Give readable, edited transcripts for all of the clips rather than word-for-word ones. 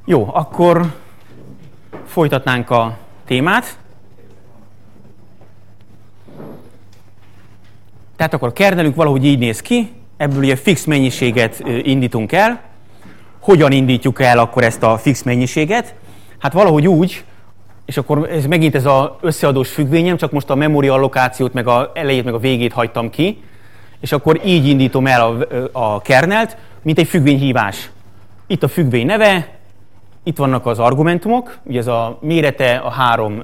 Jó, akkor folytatnánk a témát. Tehát akkor a kernelünk valahogy így néz ki, ebből ugye fix mennyiséget indítunk el. Hogyan indítjuk el akkor ezt a fix mennyiséget? Hát valahogy úgy, és akkor ez megint ez az összeadós függvényem, csak most a memória allokációt, meg a elejét, meg a végét hagytam ki, és akkor így indítom el a kernelt, mint egy függvényhívás. Itt a függvény neve, itt vannak az argumentumok, ugye ez a mérete a három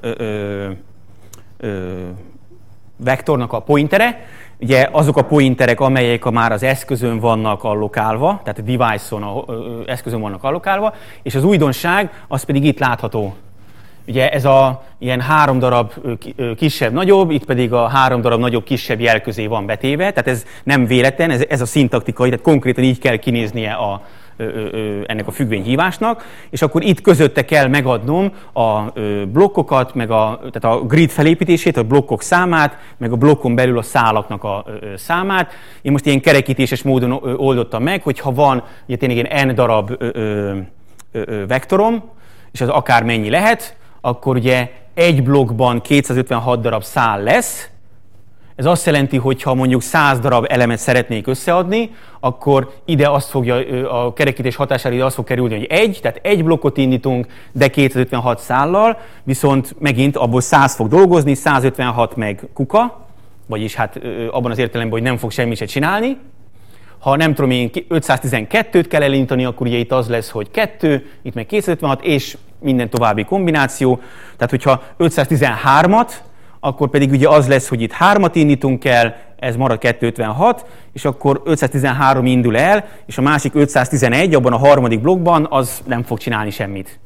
vektornak a pointere, ugye azok a pointerek, amelyek már az eszközön vannak allokálva, tehát a device-on, eszközön vannak allokálva, és az újdonság, az pedig itt látható. Ugye ez a ilyen 3 darab kisebb-nagyobb, itt pedig a 3 darab nagyobb-kisebb jel közé van betéve, tehát ez nem véletlen, ez a szintaktikai, tehát konkrétan így kell kinéznie ennek a függvényhívásnak, és akkor itt közötte kell megadnom a blokkokat, meg tehát a grid felépítését, a blokkok számát, meg a blokkon belül a szálaknak a számát. Én most ilyen kerekítéses módon oldottam meg, hogyha van ugye tényleg ilyen n darab vektorom, és az akár mennyi lehet, akkor ugye egy blokkban 256 darab szál lesz. Ez azt jelenti, hogy ha mondjuk 100 darab elemet szeretnék összeadni, akkor ide azt fogja, a kerekítés hatására ide azt fog kerülni, hogy tehát egy blokkot indítunk, de 256 szállal, viszont megint abból 100 fog dolgozni, 156 meg kuka, vagyis hát abban az értelemben, hogy nem fog semmit se csinálni. Ha nem tudom én 512-t kell elindítani, akkor ugye itt az lesz, hogy 2, itt meg 256, és minden további kombináció. Tehát, hogyha 513-at, akkor pedig ugye az lesz, hogy itt 3-at indítunk el, ez marad 256, és akkor 513 indul el, és a másik 511, abban a harmadik blokkban, az nem fog csinálni semmit.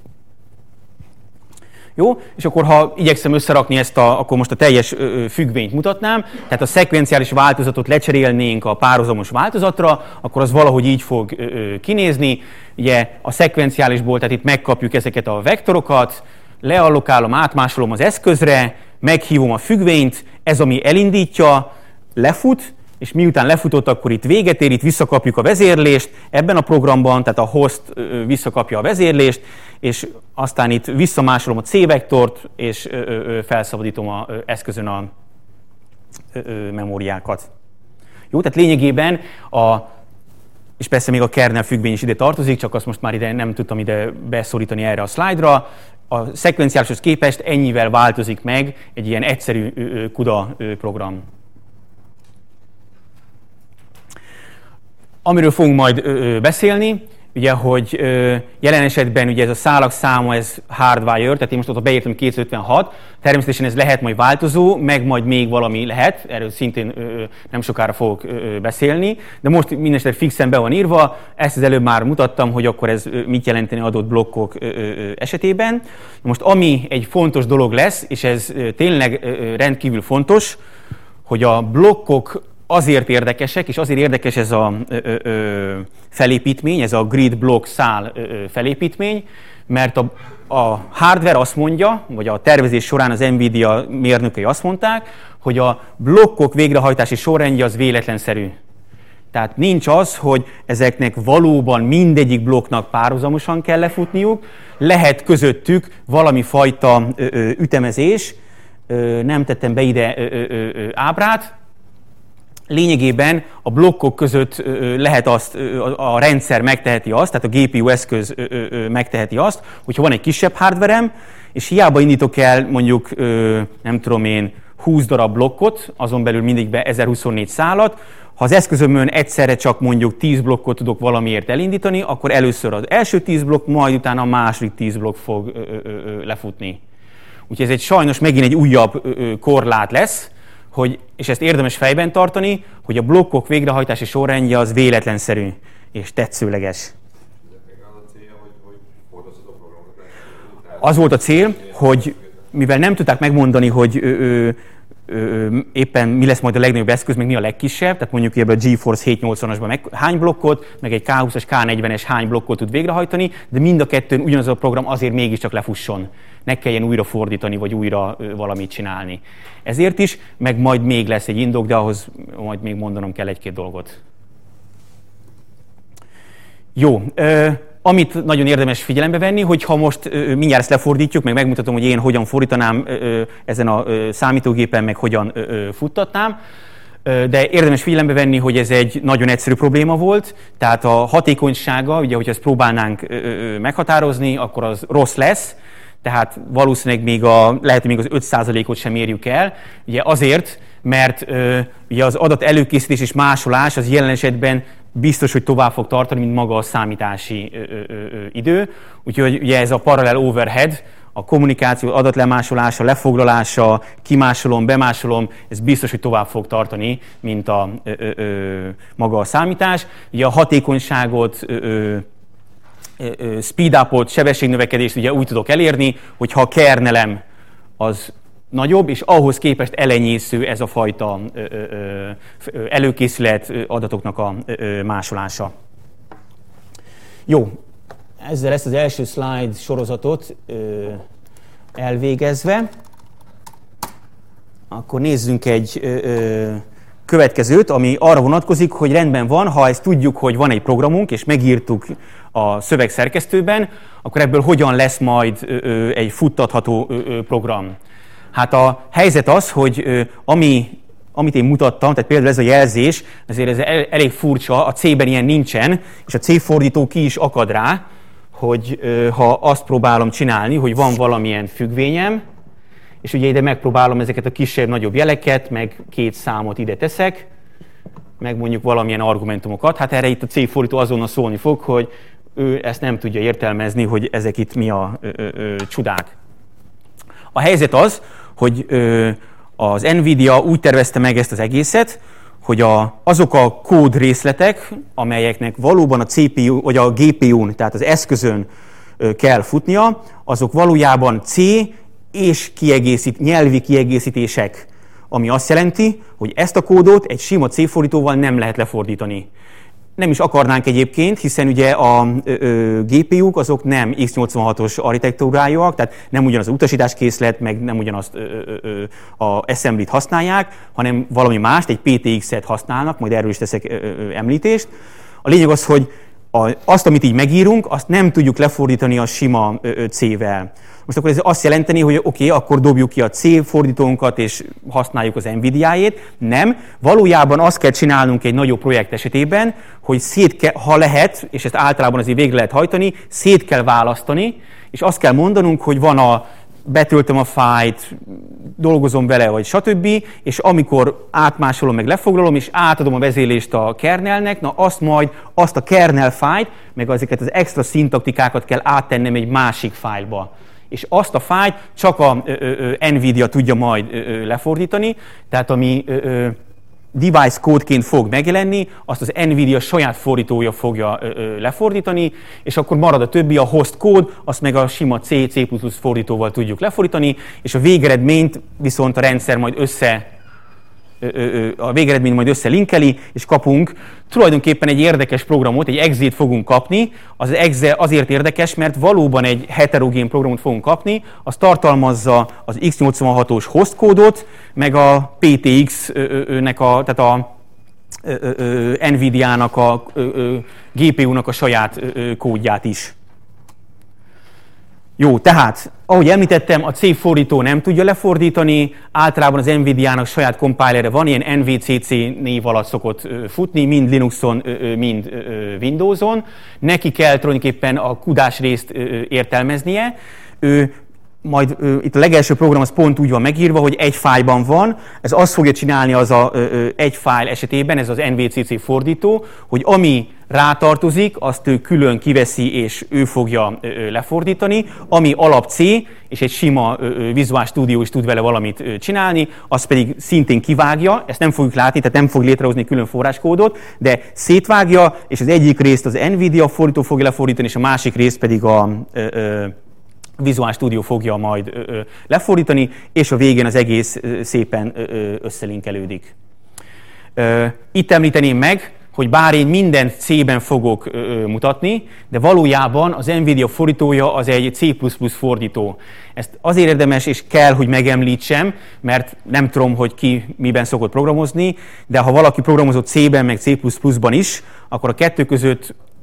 Jó? És akkor ha igyekszem összerakni ezt akkor most a teljes függvényt mutatnám, tehát a szekvenciális változatot lecserélnénk a párhuzamos változatra, akkor az valahogy így fog kinézni. Ugye a szekvenciálisból, tehát itt megkapjuk ezeket a vektorokat, leallokálom, átmásolom az eszközre, meghívom a függvényt, ez ami elindítja, lefut, és miután lefutott, akkor itt véget ér, itt visszakapjuk a vezérlést, ebben a programban, tehát a host visszakapja a vezérlést, és aztán itt visszamásolom a C-vektort, és felszabadítom az eszközön a memóriákat. Jó, tehát lényegében és persze még a kernel függvény is ide tartozik, csak azt most már ide nem tudtam ide beszorítani erre a szlájdra. A szekvenciálishoz képest ennyivel változik meg egy ilyen egyszerű CUDA program. Amiről fogunk majd beszélni, ugye, hogy jelen esetben ugye ez a szálak száma, ez hardwire, tehát én most ott beírtam 256, természetesen ez lehet majd változó, meg majd még valami lehet, erről szintén nem sokára fogok beszélni, de most mindenesetre fixen be van írva, ezt az előbb már mutattam, hogy akkor ez mit jelenteni adott blokkok esetében. Most ami egy fontos dolog lesz, és ez tényleg rendkívül fontos, hogy a blokkok azért érdekesek, és azért érdekes ez a felépítmény, ez a grid block szál felépítmény, mert a hardware azt mondja, vagy a tervezés során az Nvidia mérnökei azt mondták, hogy a blokkok végrehajtási sorrendje az véletlenszerű. Tehát nincs az, hogy ezeknek valóban mindegyik blokknak párhuzamosan kell lefutniuk, lehet közöttük valami fajta ütemezés, nem tettem be ide ábrát. Lényegében a blokkok között lehet azt, a rendszer megteheti azt, tehát a GPU eszköz megteheti azt, hogyha van egy kisebb hardverem, és hiába indítok el mondjuk, nem tudom én, 20 darab blokkot, azon belül mindig be 1024 szálat, ha az eszközömön egyszerre csak mondjuk 10 blokkot tudok valamiért elindítani, akkor először az első 10 blokk, majd utána a második 10 blokk fog lefutni. Úgyhogy ez sajnos megint egy újabb korlát lesz, és ezt érdemes fejben tartani, hogy a blokkok végrehajtási sorrendje az véletlenszerű és tetszőleges. Az volt a cél, hogy mivel nem tudták megmondani, hogy éppen mi lesz majd a legnagyobb eszköz, meg mi a legkisebb, tehát mondjuk ebben a GeForce 780-asban hány blokkot, meg egy K20-as, K40-es hány blokkot tud végrehajtani, de mind a kettőn ugyanaz a program azért mégiscsak lefusson. Ne kelljen újra fordítani, vagy újra valamit csinálni. Ezért is, meg majd még lesz egy indok, de ahhoz majd még mondanom kell egy-két dolgot. Jó, Amit nagyon érdemes figyelembe venni, hogy ha most mindjárt ezt lefordítjuk, meg megmutatom, hogy én hogyan fordítanám ezen a számítógépen, meg hogyan futtatnám, de érdemes figyelembe venni, hogy ez egy nagyon egyszerű probléma volt, tehát a hatékonysága, ugye, hogyha ezt próbálnánk meghatározni, akkor az rossz lesz, tehát valószínűleg lehet, hogy még az 5%-ot sem érjük el, ugye azért, mert ugye az adat előkészítés és másolás az jelen esetben biztos, hogy tovább fog tartani, mint maga a számítási idő. Úgyhogy ugye ez a parallel overhead, a kommunikáció, adatlemásolása, lefoglalása, kimásolom, bemásolom, ez biztos, hogy tovább fog tartani, mint maga a számítás. Ugye a hatékonyságot, speed upot, sebességnövekedést ugye úgy tudok elérni, hogyha a kernelem az nagyobb, és ahhoz képest elenyésző ez a fajta előkészület adatoknak a másolása. Jó, ezzel ezt az első slide sorozatot elvégezve, akkor nézzünk egy következőt, ami arra vonatkozik, hogy rendben van, ha ezt tudjuk, hogy van egy programunk, és megírtuk a szövegszerkesztőben, akkor ebből hogyan lesz majd egy futtatható program. Hát a helyzet az, hogy amit én mutattam, tehát például ez a jelzés, azért ez elég furcsa, a C-ben ilyen nincsen, és a C-fordító ki is akad rá, hogy ha azt próbálom csinálni, hogy van valamilyen függvényem, és ugye ide megpróbálom ezeket a kisebb-nagyobb jeleket, meg két számot ide teszek, meg mondjuk valamilyen argumentumokat. Hát erre itt a C-fordító azonnal szólni fog, hogy ő ezt nem tudja értelmezni, hogy ezek itt mi a csodák. A helyzet az, hogy az Nvidia úgy tervezte meg ezt az egészet, hogy azok a kód részletek, amelyeknek valóban a CPU, vagy a GPU-n, tehát az eszközön kell futnia, azok valójában C és nyelvi kiegészítések, ami azt jelenti, hogy ezt a kódot egy sima C-fordítóval nem lehet lefordítani. Nem is akarnánk egyébként, hiszen ugye a GPU-k azok nem x86-os architektúrájúak, tehát nem ugyanaz az utasításkészlet, meg nem ugyanazt a assembly-t használják, hanem valami mást, egy PTX-et használnak, majd erről is teszek említést. A lényeg az, hogy azt, amit így megírunk, azt nem tudjuk lefordítani a sima C-vel. Most akkor ez azt jelenteni, hogy oké, akkor dobjuk ki a C fordítónkat, és használjuk az Nvidia-jét. Nem. Valójában azt kell csinálnunk egy nagyobb projekt esetében, hogy ha lehet, és ezt általában azért végre lehet hajtani, szét kell választani, és azt kell mondanunk, hogy betöltöm a fájlt, dolgozom vele, vagy stb., és amikor átmásolom, meg lefoglalom, és átadom a vezérlést a kernelnek, azt a kernel fájlt, meg ezeket az extra szintaktikákat kell áttennem egy másik fájlba. És azt a fájlt csak a Nvidia tudja majd lefordítani, tehát ami device kódként fog megjelenni, azt az Nvidia saját fordítója fogja lefordítani, és akkor marad a többi, a host kód, azt meg a sima C++ fordítóval tudjuk lefordítani, és a végeredményt viszont a rendszer majd összelinkeli, és kapunk tulajdonképpen egy érdekes programot, egy exe-t fogunk kapni. Az exe azért érdekes, mert valóban egy heterogén programot fogunk kapni, az tartalmazza az x86-os host kódot, meg a PTX-nek, tehát a Nvidia-nak, a GPU-nak a saját kódját is. Jó, tehát, ahogy említettem, a C fordító nem tudja lefordítani, általában az Nvidia-nak saját compilere van, ilyen NVCC név alatt szokott futni, mind Linuxon, mind Windowson. Neki kell tulajdonképpen a kudás részt értelmeznie. Majd itt a legelső program az pont úgy van megírva, hogy egy fájlban van, ez azt fogja csinálni egy fájl esetében, ez az NVCC fordító, hogy ami rátartozik, azt ő külön kiveszi, és ő fogja lefordítani, ami alap C, és egy sima Visual Studio is tud vele valamit csinálni, azt pedig szintén kivágja, ezt nem fogjuk látni, tehát nem fog létrehozni külön forráskódot, de szétvágja, és az egyik részt az Nvidia fordító fogja lefordítani, és a másik részt pedig a Visual Studio fogja majd lefordítani, és a végén az egész szépen összelinkelődik. Itt említeném meg, hogy bár én mindent C-ben fogok mutatni, de valójában az Nvidia fordítója az egy C++ fordító. Ezt azért érdemes és kell, hogy megemlítsem, mert nem tudom, hogy ki miben szokott programozni, de ha valaki programozott C-ben, meg C++-ban is, akkor a kettő között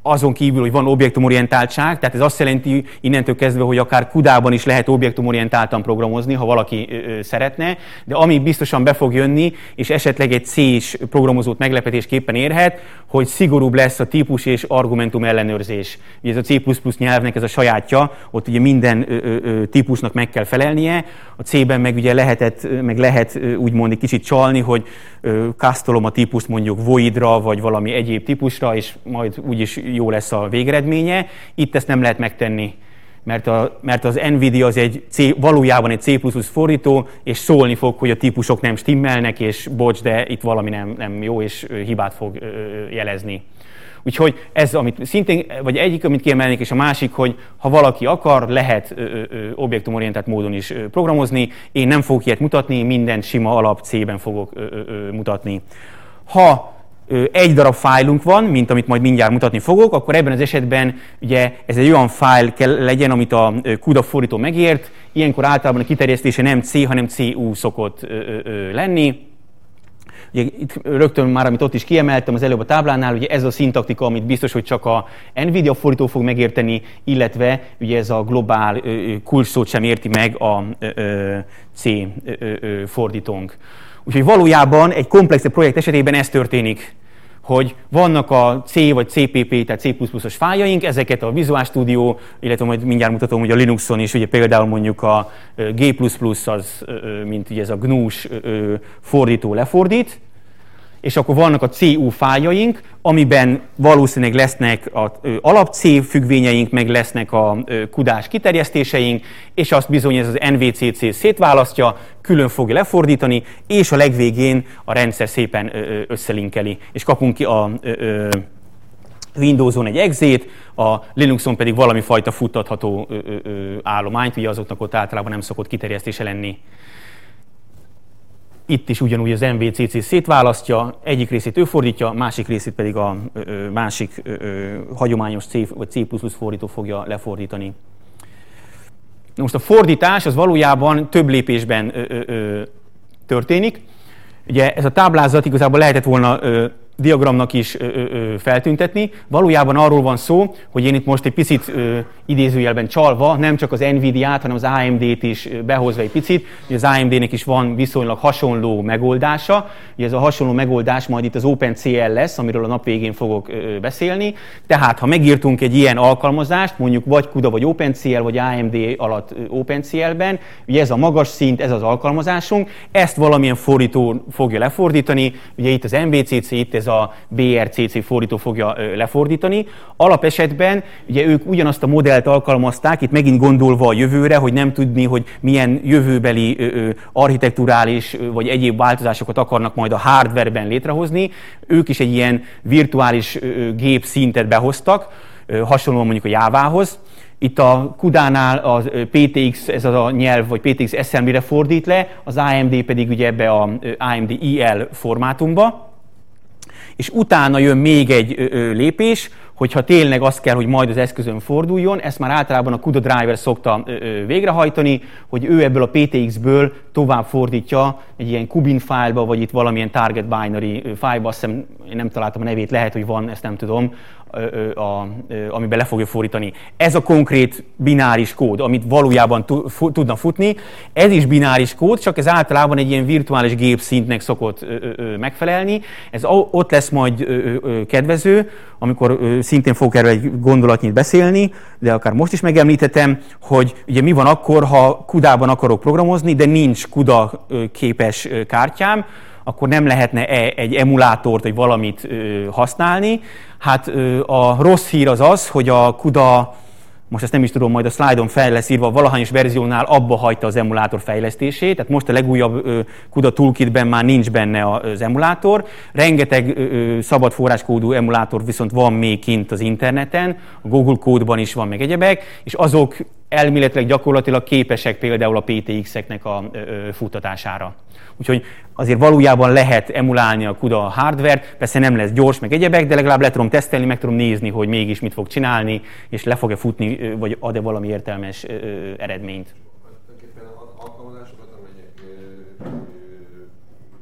azon kívül, hogy van objektumorientáltság, tehát ez azt jelenti innentől kezdve, hogy akár CUDA-ban is lehet objektumorientáltan programozni, ha valaki szeretne, de ami biztosan be fog jönni, és esetleg egy C-s programozót meglepetésképpen érhet, hogy szigorúbb lesz a típus és argumentum ellenőrzés. Ugye ez a C++ nyelvnek ez a sajátja, ott ugye minden típusnak meg kell felelnie, a C-ben meg ugye lehet úgymond egy kicsit csalni, hogy kasztolom a típust mondjuk voidra, vagy valami egyéb típusra, és majd úgyis jó lesz a végeredménye. Itt ezt nem lehet megtenni, mert az NVIDIA az valójában egy C++ fordító, és szólni fog, hogy a típusok nem stimmelnek, és bocs, de itt valami nem jó, és hibát fog jelezni. Úgyhogy ez, amit szintén, vagy egyik, amit kiemelnék, és a másik, hogy ha valaki akar, lehet objektumorientált módon is programozni. Én nem fogok ilyet mutatni, minden sima alap C-ben fogok mutatni. Ha egy darab fájlunk van, mint amit majd mindjárt mutatni fogok, akkor ebben az esetben ugye ez egy olyan fájl kell legyen, amit a CUDA fordító megért. Ilyenkor általában a kiterjesztése nem C, hanem CU szokott lenni. Ugye itt rögtön már, amit ott is kiemeltem az előbb a táblánál, ugye ez a szintaktika, amit biztos, hogy csak a NVIDIA fordító fog megérteni, illetve ugye ez a globál kulcsszót sem érti meg a C fordítónk. Úgyhogy valójában egy komplexebb projekt esetében ez történik, hogy vannak a C vagy CPP, tehát C++-os fájljaink, ezeket a Visual Studio, illetve majd mindjárt mutatom, hogy a Linuxon is, ugye például mondjuk a G++ az, mint ugye ez a GNU-s fordító lefordít, és akkor vannak a CU fájljaink, amiben valószínűleg lesznek az alap C függvényeink, meg lesznek a CUDA-s kiterjesztéseink, és azt bizony ez az NVCC szétválasztja, külön fogja lefordítani, és a legvégén a rendszer szépen összelinkeli, és kapunk ki a Windowson egy exét, a Linuxon pedig valami fajta futtatható állományt, ugye azoknak ott általában nem szokott kiterjesztése lenni. Itt is ugyanúgy az MVCC szétválasztja, egyik részét ő fordítja, másik részét pedig a másik hagyományos C vagy C++ fordító fogja lefordítani. Most a fordítás az valójában több lépésben történik. Ugye ez a táblázat igazából lehetett volna diagramnak is feltüntetni. Valójában arról van szó, hogy én itt most egy picit idézőjelben csalva, nem csak az NVIDIA-t, hanem az AMD-t is behozva egy picit. Ugye az AMD-nek is van viszonylag hasonló megoldása. Ugye ez a hasonló megoldás majd itt az OpenCL lesz, amiről a nap végén fogok beszélni. Tehát, ha megírtunk egy ilyen alkalmazást, mondjuk vagy CUDA, vagy OpenCL, vagy AMD alatt OpenCL-ben, ugye ez a magas szint, ez az alkalmazásunk, ezt valamilyen fordító fogja lefordítani. Ugye itt az MVCC, itt ez a BRCC fordító fogja lefordítani. Alapesetben ugye ők ugyanazt a modellt alkalmazták, itt megint gondolva a jövőre, hogy nem tudni, hogy milyen jövőbeli architekturális vagy egyéb változásokat akarnak majd a hardwareben létrehozni. Ők is egy ilyen virtuális gép szintet behoztak, hasonlóan mondjuk a Jávához. Itt a CUDA-nál a PTX, ez az a nyelv, vagy PTX assembly-re fordít le, az AMD pedig ugye ebbe a AMD IL formátumba. És utána jön még egy lépés, hogyha tényleg az kell, hogy majd az eszközön forduljon, ezt már általában a CUDA driver szokta végrehajtani, hogy ő ebből a PTX-ből tovább fordítja egy ilyen Cubin fájlba, vagy itt valamilyen target binary fájlba, azt hiszem, én nem találtam a nevét, lehet, hogy van, ezt nem tudom, amiben le fogja fordítani. Ez a konkrét bináris kód, amit valójában tudna futni, ez is bináris kód, csak ez általában egy ilyen virtuális gép szintnek szokott megfelelni. Ez ott lesz majd kedvező, amikor szintén fogok erről egy gondolatnyit beszélni, de akár most is megemlítettem, hogy ugye mi van akkor, ha CUDA-ban akarok programozni, de nincs CUDA képes kártyám, akkor nem lehetne egy emulátort, vagy valamit használni. Hát a rossz hír az az, hogy a CUDA, most ezt nem is tudom, majd a szlájdon fel lesz írva, valahányos verziónál abba hagyta az emulátor fejlesztését, tehát most a legújabb CUDA toolkitben már nincs benne az emulátor. Rengeteg szabad forráskódú emulátor viszont van még kint az interneten, a Google kódban is van meg egyebek, és azok elméletileg gyakorlatilag képesek például a PTX-eknek a futtatására. Úgyhogy azért valójában lehet emulálni a CUDA hardware, persze nem lesz gyors, meg egyebek, de legalább le tudom tesztelni, meg tudom nézni, hogy mégis mit fog csinálni, és le fog-e futni, vagy ad-e valami értelmes eredményt. Tulajdonképpen az alkalmazásokat, amelyek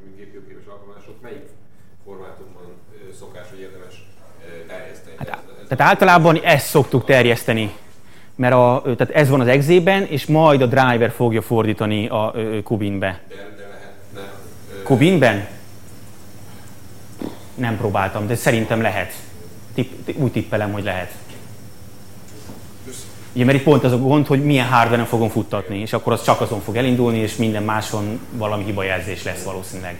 gépképes alkalmazások, melyik formátumban szokás, hogy érdemes terjeszteni? Tehát általában ezt szoktuk terjeszteni, mert tehát ez van az exe-ben, és majd a driver fogja fordítani a Cubinbe. De lehetne... Cubinben? Nem próbáltam, de szerintem lehet. Úgy tippelem, hogy lehet. Ugye, mert itt pont az a gond, hogy milyen hardware-en fogom futtatni, és akkor az csak azon fog elindulni, és minden máson valami hibajelzés lesz valószínűleg.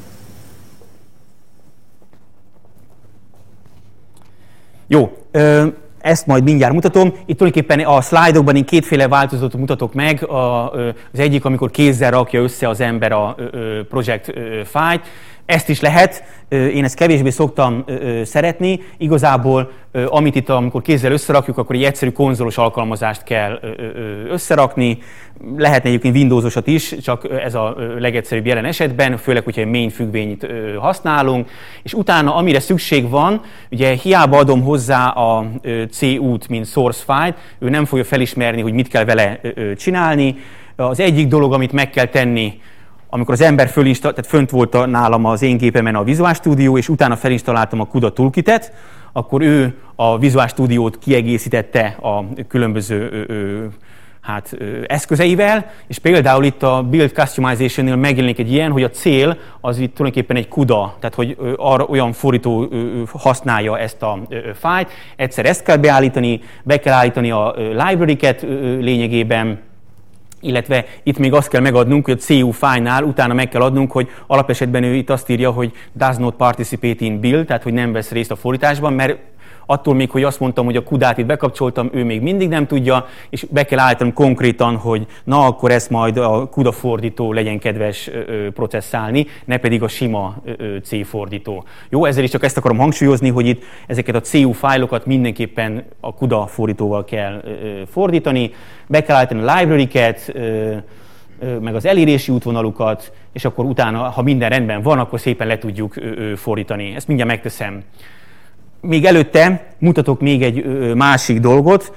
Jó, ezt majd mindjárt mutatom. Itt tulajdonképpen a szlájdokban én kétféle változatot mutatok meg. Az egyik, amikor kézzel rakja össze az ember a project fájlt. Ezt is lehet, én ezt kevésbé szoktam szeretni. Igazából, amit itt, amikor kézzel összerakjuk, akkor egy egyszerű konzolos alkalmazást kell összerakni. Lehetne egyébként Windowsosat is, csak ez a legegyszerűbb jelen esetben, főleg, hogyha egy main függvényt használunk. És utána, amire szükség van, ugye hiába adom hozzá a CU-t, mint source file, ő nem fogja felismerni, hogy mit kell vele csinálni. Az egyik dolog, amit meg kell tenni, amikor az ember tehát fönt volt nálam az én gépemen a Visual Studio, és utána felinstaláltam a CUDA toolkitet, akkor ő a Visual Studio-t kiegészítette a különböző eszközeivel, és például itt a Build Customization-nél megjelenik egy ilyen, hogy a cél az itt tulajdonképpen egy CUDA, tehát hogy arra olyan fordító használja ezt a fájlt. Egyszer ezt kell beállítani, be kell állítani a library-ket lényegében, illetve itt még azt kell megadnunk, hogy a CU fájlnál utána meg kell adnunk, hogy alapesetben ő itt azt írja, hogy does not participate in build, tehát hogy nem vesz részt a fordításban, mert attól még, hogy azt mondtam, hogy a CUDA-t itt bekapcsoltam, ő még mindig nem tudja, és be kell állítanom konkrétan, hogy na, akkor ezt majd a CUDA fordító legyen kedves processzálni, ne pedig a sima C fordító. Jó, ezzel is csak ezt akarom hangsúlyozni, hogy itt ezeket a CU fájlokat mindenképpen a CUDA fordítóval kell fordítani, be kell állítani a library-ket, meg az elérési útvonalukat, és akkor utána, ha minden rendben van, akkor szépen le tudjuk fordítani. Ezt mindjárt megteszem. Még előtte mutatok még egy másik dolgot.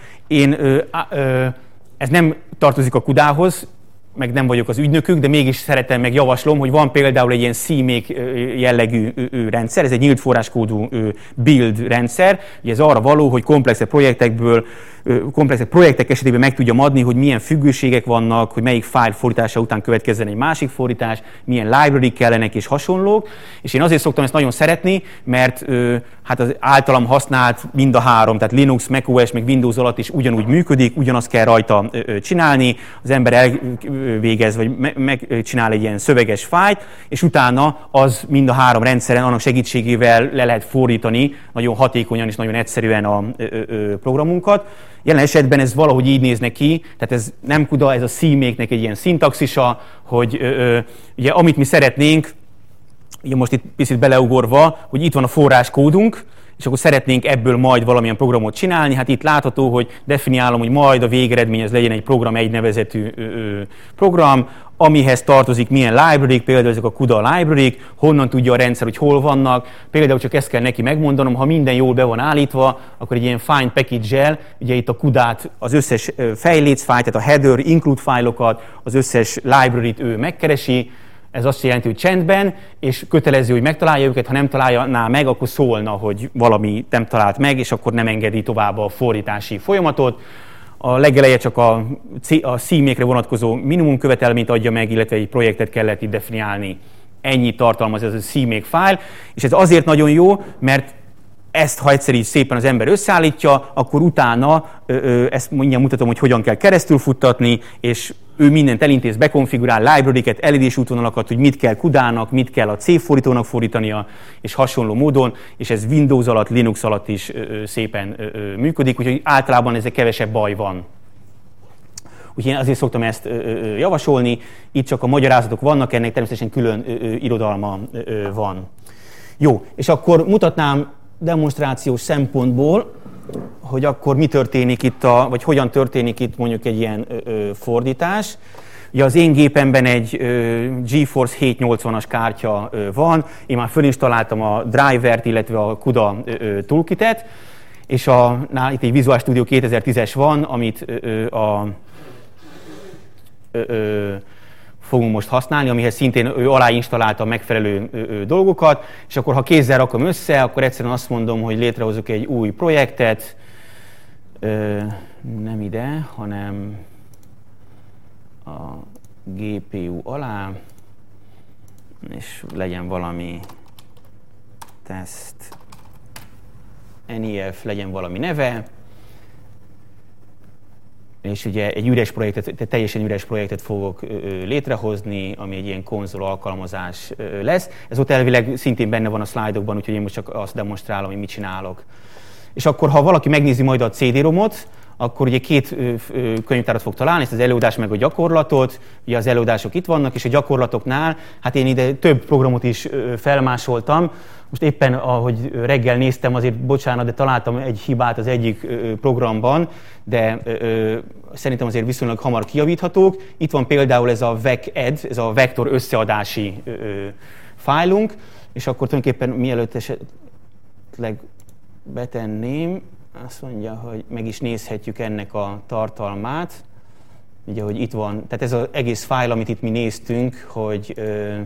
Ez nem tartozik a CUDA-hoz, meg nem vagyok az ügynökük, de mégis szeretem, meg javaslom, hogy van például egy ilyen CMake jellegű rendszer, ez egy nyílt forráskódú build rendszer, ugye ez arra való, hogy komplexebb projektek esetében meg tudjam adni, hogy milyen függőségek vannak, hogy melyik fájl fordítása után következzen egy másik fordítás, milyen library kellenek és hasonlók, és én azért szoktam ezt nagyon szeretni, mert hát az általam használt mind a három, tehát Linux, macOS, meg Windows alatt is ugyanúgy működik, ugyanazt kell rajta csinálni, az ember elvégez, vagy megcsinál egy ilyen szöveges fájlt, és utána az mind a három rendszeren, annak segítségével le lehet fordítani nagyon hatékonyan és nagyon egyszerűen a programunkat. Jelen esetben ez valahogy így néz ki, tehát ez nem CUDA, ez a CMake-nek egy ilyen szintaxisa, hogy ugye amit mi szeretnénk, ugye most itt picit beleugorva, hogy itt van a forráskódunk, és akkor szeretnénk ebből majd valamilyen programot csinálni. Hát itt látható, hogy definiálom, hogy majd a végeredmény az legyen egy program, egy nevezetű program, amihez tartozik milyen library-k, például ezek a CUDA library-k, honnan tudja a rendszer, hogy hol vannak. Például csak ezt kell neki megmondanom, ha minden jól be van állítva, akkor egy ilyen find package-el, ugye itt a CUDA-t, az összes fejlécfájlt, tehát a header, include fájlokat, az összes library-t ő megkeresi. Ez azt jelenti, hogy csendben, és kötelező, hogy megtalálja őket, ha nem találja meg, akkor szólna, hogy valami nem talált meg, és akkor nem engedi tovább a fordítási folyamatot. A legeleje csak a CMake-re vonatkozó minimum követelményt adja meg, illetve egy projektet kellett itt definiálni. Ennyit tartalmaz ez a CMake file, és ez azért nagyon jó, mert ezt, ha egyszer így szépen az ember összeállítja, akkor utána ezt mindjárt mutatom, hogy hogyan kell keresztül futtatni, és ő mindent elintéz, bekonfigurál, library-ket, elérési útvonalakat, hogy mit kell CUDA-nak, mit kell a C fordítónak fordítania, és hasonló módon, és ez Windows alatt, Linux alatt is szépen működik, úgyhogy általában ezzel kevesebb baj van. Úgyhogy én azért szoktam ezt javasolni, itt csak a magyarázatok vannak, ennek természetesen külön irodalma van. Jó, és akkor mutatnám demonstrációs szempontból, hogy akkor mi történik itt, vagy hogyan történik itt mondjuk egy ilyen fordítás. Ugye az én gépemben egy GeForce 780-as kártya van, én már fölinstaláltam a drivert, illetve a CUDA toolkitet, és itt egy Visual Studio 2010-es van, amit fogunk most használni, amihez szintén ő aláinstallálta a megfelelő dolgokat, és akkor ha kézzel rakom össze, akkor egyszerűen azt mondom, hogy létrehozok egy új projektet, nem ide, hanem a GPU alá, és legyen valami teszt, NEF, legyen valami neve, és ugye egy üres projektet, teljesen üres projektet fogok létrehozni, ami egy ilyen konzol alkalmazás lesz. Ez ott elvileg szintén benne van a szlájdokban, úgyhogy én most csak azt demonstrálom, hogy mit csinálok. És akkor, ha valaki megnézi majd a CD-romot, akkor ugye két könyvtárat fog találni, ezt az előadás meg a gyakorlatot, ugye az előadások itt vannak, és a gyakorlatoknál, hát én ide több programot is felmásoltam. Most éppen, ahogy reggel néztem, azért bocsánat, de találtam egy hibát az egyik programban, de szerintem azért viszonylag hamar kijavíthatók. Itt van például ez a VEC-ED, ez a vektor összeadási fájlunk, és akkor tulajdonképpen mielőtt esetleg betenném, azt mondja, hogy meg is nézhetjük ennek a tartalmát. Ugye, hogy itt van, tehát ez az egész fájl, amit itt mi néztünk, hogy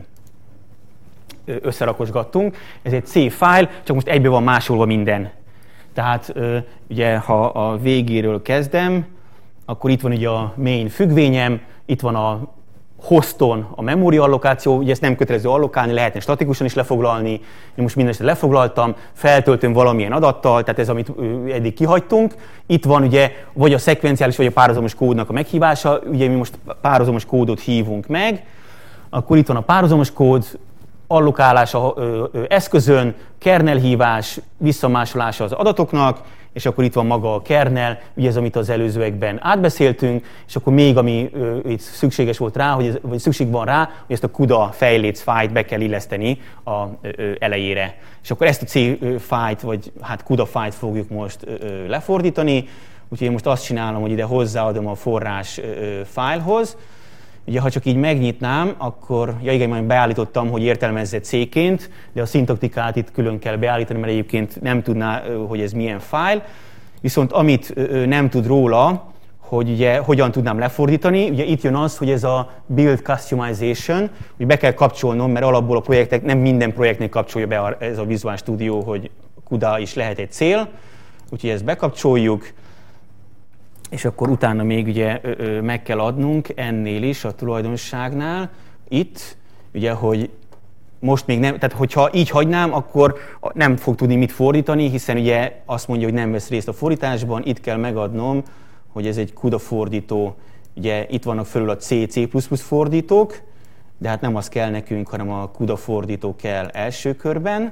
összerakosgattunk. Ez egy C fájl, csak most egybe van másolva minden. Tehát ugye, ha a végéről kezdem, akkor itt van ugye a main függvényem, itt van a hoston a memóriaallokáció, ugye ezt nem kötelező allokálni, lehetne statikusan is lefoglalni. Én most mindezt lefoglaltam, feltöltöm valamilyen adattal, tehát ez, amit eddig kihagytunk. Itt van ugye vagy a szekvenciális, vagy a párhuzamos kódnak a meghívása, ugye mi most párhuzamos kódot hívunk meg, akkor itt van a párhuzamos kód, allokálása eszközön, kernel hívás, visszamásolása az adatoknak, és akkor itt van maga a kernel, ugye ez, amit az előzőekben átbeszéltünk, és akkor még, ami itt szükséges volt rá, vagy szükség van rá, hogy ezt a CUDA fejléc fájlt be kell illeszteni a elejére. És akkor ezt a C fájlt, vagy hát CUDA fájlt fogjuk most lefordítani, úgyhogy én most azt csinálom, hogy ide hozzáadom a forrás fájlhoz. Ugye, ha csak így megnyitnám, akkor, ja igen, majd beállítottam, hogy értelmezze C-ként, de a szintaktikát itt külön kell beállítani, mert egyébként nem tudná, hogy ez milyen fájl. Viszont amit nem tud róla, hogy ugye hogyan tudnám lefordítani, ugye itt jön az, hogy ez a build customization, hogy be kell kapcsolnom, mert alapból a projektek, nem minden projektnek kapcsolja be ez a Visual Studio, hogy CUDA is lehet egy cél, úgyhogy ezt bekapcsoljuk. És akkor utána még ugye meg kell adnunk ennél is, a tulajdonságnál, itt, ugye, hogy most még nem, tehát hogyha így hagynám, akkor nem fog tudni mit fordítani, hiszen ugye azt mondja, hogy nem vesz részt a fordításban, itt kell megadnom, hogy ez egy CUDA fordító, ugye itt vannak fölül a C++ fordítók, de hát nem az kell nekünk, hanem a CUDA fordító kell első körben.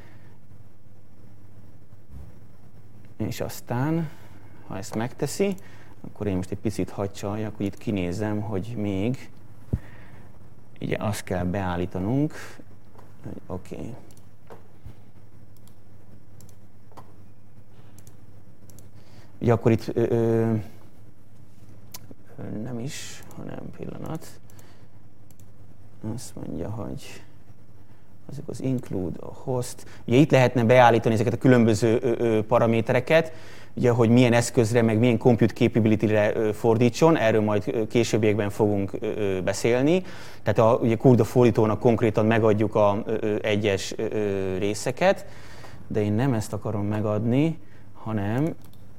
És aztán ha ezt megteszi, akkor én most egy picit hadd csaljak, hogy itt kinézem, hogy még ugye azt kell beállítanunk, hogy oké. Ugye akkor itt nem is, hanem pillanat. Azt mondja, hogy azok az include, a host. Ugye itt lehetne beállítani ezeket a különböző paramétereket, ugye, hogy milyen eszközre, meg milyen compute capability-re fordítson, erről majd későbbiekben fogunk beszélni. Tehát ugye CUDA fordítónak konkrétan megadjuk a egyes részeket, de én nem ezt akarom megadni, hanem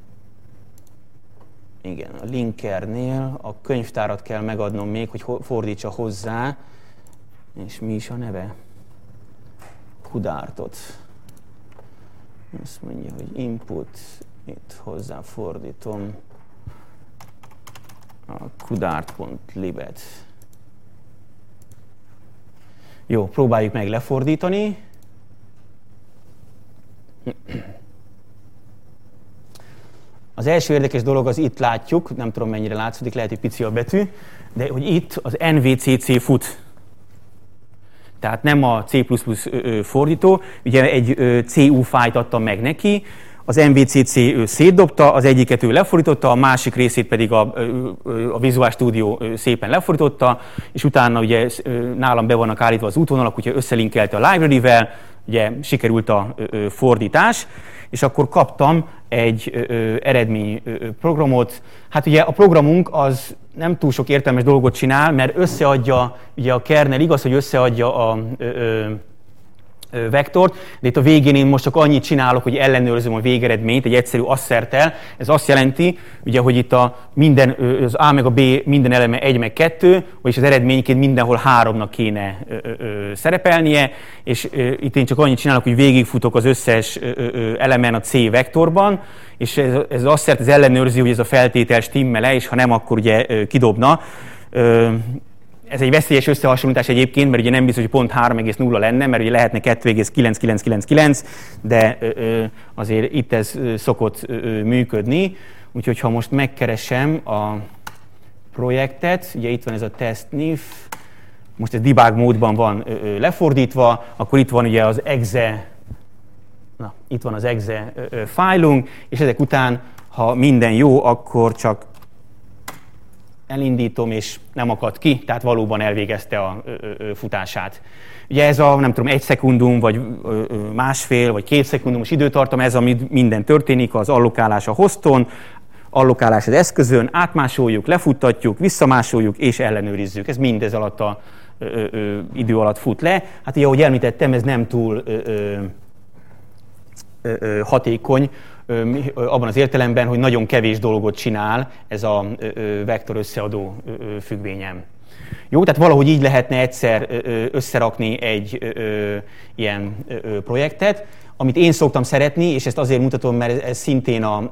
igen, a linkernél a könyvtárat kell megadnom még, hogy fordítsa hozzá, és mi is a neve? CUDART-ot. Azt mondja, hogy input, itt hozzá fordítom a CUDART.libet. Jó, próbáljuk meg lefordítani. Az első érdekes dolog az itt látjuk, nem tudom mennyire látszódik, lehet, hogy pici a betű, de hogy itt az NVCC fut. Tehát nem a C++ fordító, ugye egy CU fájlt adtam meg neki, az MVCC ő szétdobta, az egyiket ő lefordította, a másik részét pedig a Visual Studio szépen lefordította, és utána ugye nálam be vannak állítva az útvonalak, úgyhogy összelinkelte a library-vel, ugye sikerült a fordítás, és akkor kaptam egy eredményprogramot. Hát ugye a programunk az nem túl sok értelmes dolgot csinál, mert összeadja, ugye a kernel igaz, hogy összeadja a vektort, de itt a végén én most csak annyit csinálok, hogy ellenőrzöm a végeredményt egy egyszerű asszerttel. Ez azt jelenti, ugye, hogy itt az A meg a B minden eleme 1 meg 2, vagyis az eredményként mindenhol 3-nak kéne szerepelnie, és itt én csak annyit csinálok, hogy végigfutok az összes elemen a C vektorban, és ez az asszert ellenőrzi, hogy ez a feltétel stimmel-e, és ha nem, akkor ugye kidobna. Ez egy veszélyes összehasonlítás egyébként, mert ugye nem biztos, hogy pont 3,0 lenne, mert ugye lehetne 2,9999, de azért itt ez szokott működni. Úgyhogy ha most megkeresem a projektet, ugye itt van ez a testNIF, most ez debug módban van lefordítva, akkor itt van ugye az exe, itt van az exe fájlunk, és ezek után, ha minden jó, akkor csak elindítom, és nem akad ki, tehát valóban elvégezte a futását. Ugye ez a, nem tudom, 1 szekundum, vagy másfél, vagy 2 szekundumos időtartam, ez, ami minden történik, az allokálás a hoston, allokálás az eszközön, átmásoljuk, lefuttatjuk, visszamásoljuk, és ellenőrizzük. Ez mindez alatt a idő alatt fut le. Hát ugye, ahogy említettem, ez nem túl hatékony, abban az értelemben, hogy nagyon kevés dolgot csinál ez a vektor összeadó függvényem. Jó, tehát valahogy így lehetne egyszer összerakni egy ilyen projektet, amit én szoktam szeretni, és ezt azért mutatom, mert ez szintén a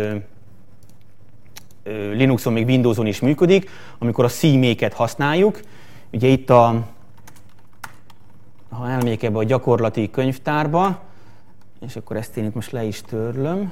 Linuxon, még Windowson is működik, amikor a CMake-et használjuk. Ugye itt ha elmegyek ebbe a gyakorlati könyvtárba, és akkor ezt én itt most le is törlöm.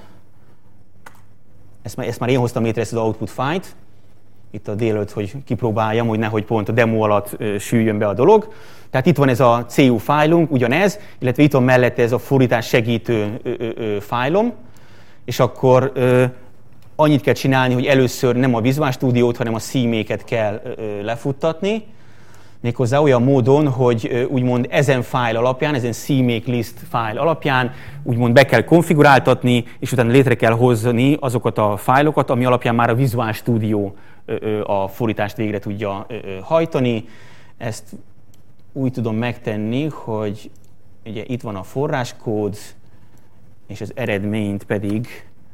Ezt már én hoztam létre, ezt az output file-t. Itt a délelőtt, hogy kipróbáljam, hogy nehogy pont a demo alatt süljön be a dolog. Tehát itt van ez a CU fájlunk, ugyanez, illetve itt van mellette ez a fordítás segítő fájlom, és akkor annyit kell csinálni, hogy először nem a Visual Studio-t, hanem a CMake-et kell lefuttatni, méghozzá olyan módon, hogy úgymond ezen fájl alapján, ezen CMake list fájl alapján úgymond be kell konfiguráltatni, és utána létre kell hozni azokat a fájlokat, ami alapján már a Visual Studio a fordítást végre tudja hajtani. Ezt úgy tudom megtenni, hogy ugye itt van a forráskód, és az eredményt pedig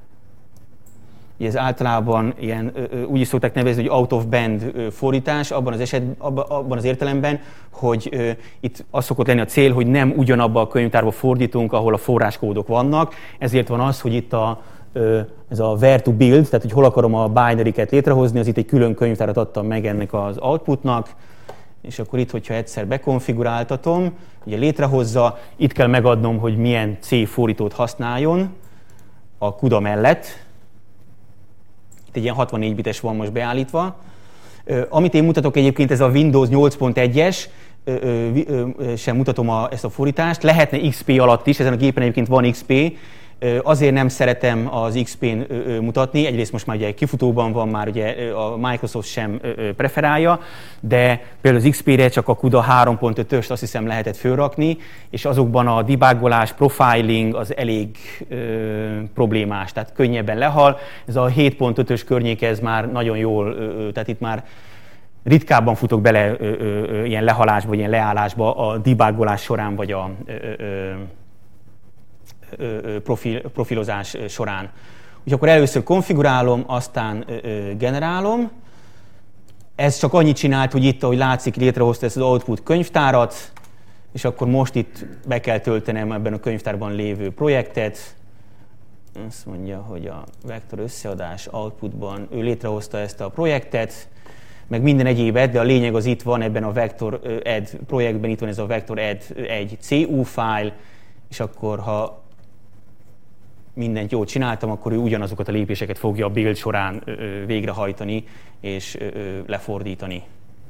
ez általában ilyen, úgy is szokták nevezni, hogy out of band fordítás, abban az értelemben, hogy itt az szokott lenni a cél, hogy nem ugyanabba a könyvtárba fordítunk, ahol a forráskódok vannak, ezért van az, hogy itt ez a where to build, tehát hogy hol akarom a binary-ket létrehozni, az itt egy külön könyvtárat adtam meg ennek az outputnak, és akkor itt, hogyha egyszer bekonfiguráltatom, ugye létrehozza, itt kell megadnom, hogy milyen C fordítót használjon a CUDA mellett. Itt egy ilyen 64 bites van most beállítva. Amit én mutatok egyébként, ez a Windows 8.1-es, sem mutatom ezt a fordítást. Lehetne XP alatt is, ezen a gépen egyébként van XP. Azért nem szeretem az XP-n mutatni, egyrészt most már ugye kifutóban van, már ugye a Microsoft sem preferálja, de például az XP-re csak a CUDA 3.5-öst azt hiszem lehetett fölrakni, és azokban a debugolás, profiling az elég problémás, tehát könnyebben lehal. Ez a 7.5-ös környék, ez már nagyon jól, tehát itt már ritkábban futok bele ilyen lehalásba, vagy ilyen leállásba a debugolás során, vagy a profilozás során. Úgyhogy akkor először konfigurálom, aztán generálom. Ez csak annyit csinált, hogy itt, ahogy látszik, létrehozta ezt az output könyvtárat, és akkor most itt be kell töltenem ebben a könyvtárban lévő projektet. Azt mondja, hogy a vektor összeadás outputban ő létrehozta ezt a projektet, meg minden egyébet, de a lényeg az itt van ebben a vector add projektben, itt van ez a vector add egy CU file, és akkor ha mindent jól csináltam, akkor ő ugyanazokat a lépéseket fogja a build során végrehajtani és lefordítani.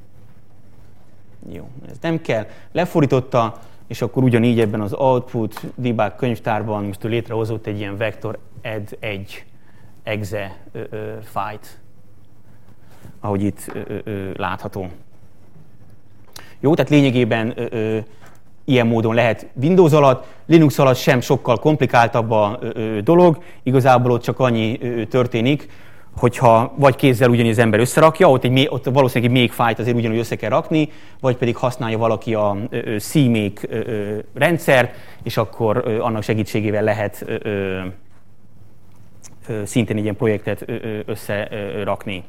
Jó, ez nem kell. Lefordította, és akkor ugyanígy ebben az output debug könyvtárban most ő létrehozott egy ilyen vector add egy exe file-t, ahogy itt látható. Jó, tehát lényegében ilyen módon lehet Windows alatt, Linux alatt sem sokkal komplikáltabb a dolog, igazából ott csak annyi történik, hogyha vagy kézzel ugyanígy az ember összerakja, ott valószínűleg egy make file-t azért ugyanúgy össze kell rakni, vagy pedig használja valaki a CMake rendszert, és akkor annak segítségével lehet szintén egy ilyen projektet összerakni.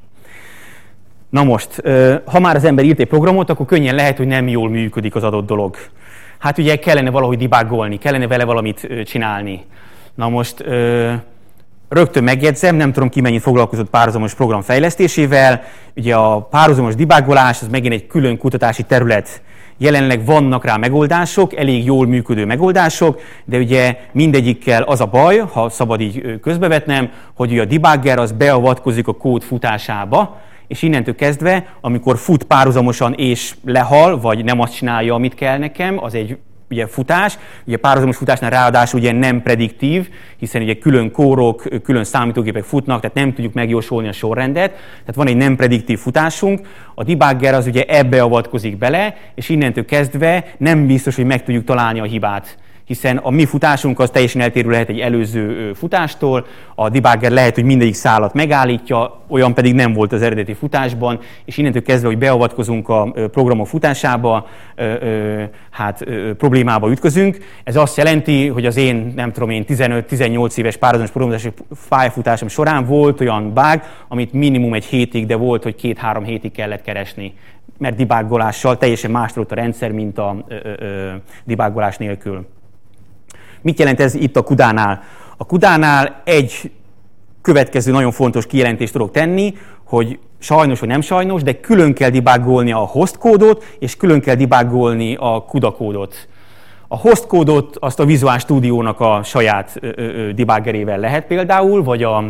Na most, ha már az ember írt egy programot, akkor könnyen lehet, hogy nem jól működik az adott dolog. Hát ugye kellene valahogy debugolni, kellene vele valamit csinálni. Na most rögtön megjegyzem, nem tudom ki mennyit foglalkozott párhuzamos program fejlesztésével. Ugye a párhuzamos debugolás az megint egy külön kutatási terület. Jelenleg vannak rá megoldások, elég jól működő megoldások, de ugye mindegyikkel az a baj, ha szabad így közbevetnem, hogy a debugger az beavatkozik a kód futásába, és innentől kezdve, amikor fut párhuzamosan és lehal, vagy nem azt csinálja, amit kell nekem, az egy ugye futás. Ugye párhuzamos futásnál ráadásul ugye nem prediktív, hiszen ugye külön kórok, külön számítógépek futnak, tehát nem tudjuk megjósolni a sorrendet. Tehát van egy nem prediktív futásunk, a debugger az ugye ebbe avatkozik bele, és innentől kezdve nem biztos, hogy meg tudjuk találni a hibát. Hiszen a mi futásunk az teljesen eltérő lehet egy előző futástól, a debugger lehet, hogy mindegyik szálat megállítja, olyan pedig nem volt az eredeti futásban, és innentől kezdve, hogy beavatkozunk a programok futásába, problémába ütközünk. Ez azt jelenti, hogy az én, nem tudom én, 15-18 éves párhuzamos programozási pályafutásom során volt olyan bug, amit minimum egy hétig, de volt, hogy 2-3 hétig kellett keresni, mert debugolással teljesen más volt a rendszer, mint a debugolás nélkül. Mit jelent ez itt a CUDA-nál? A CUDA-nál egy következő nagyon fontos kijelentést tudok tenni, hogy sajnos vagy nem sajnos, de külön kell debugolni a host kódot, és külön kell debugolni a CUDA kódot. A host kódot azt a Visual Studio-nak a saját debuggerével lehet például, vagy a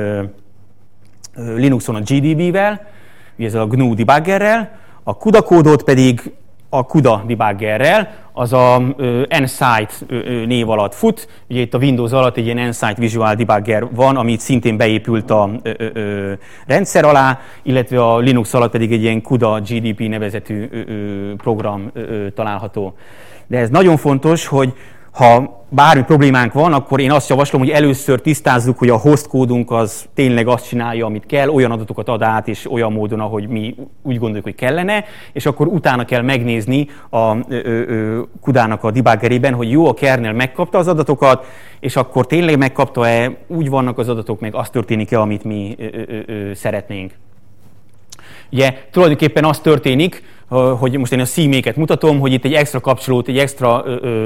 Linuxon a GDB-vel, ezzel a GNU debuggerrel, a CUDA kódot pedig a CUDA debuggerrel, az a Nsight név alatt fut. Ugye itt a Windows alatt egy ilyen Nsight Visual Debugger van, amit szintén beépült a rendszer alá, illetve a Linux alatt pedig egy ilyen CUDA GDP nevezetű program található. De ez nagyon fontos, hogy ha bármi problémánk van, akkor én azt javaslom, hogy először tisztázzuk, hogy a host kódunk az tényleg azt csinálja, amit kell, olyan adatokat ad át, és olyan módon, ahogy mi úgy gondoljuk, hogy kellene, és akkor utána kell megnézni a CUDA-nak a debuggerében, hogy jó, a kernel megkapta az adatokat, és akkor tényleg megkapta-e, úgy vannak az adatok, meg az történik-e, amit mi szeretnénk. Ugye tulajdonképpen az történik, hogy most én a CMake-et mutatom, hogy itt egy extra kapcsolót, egy extra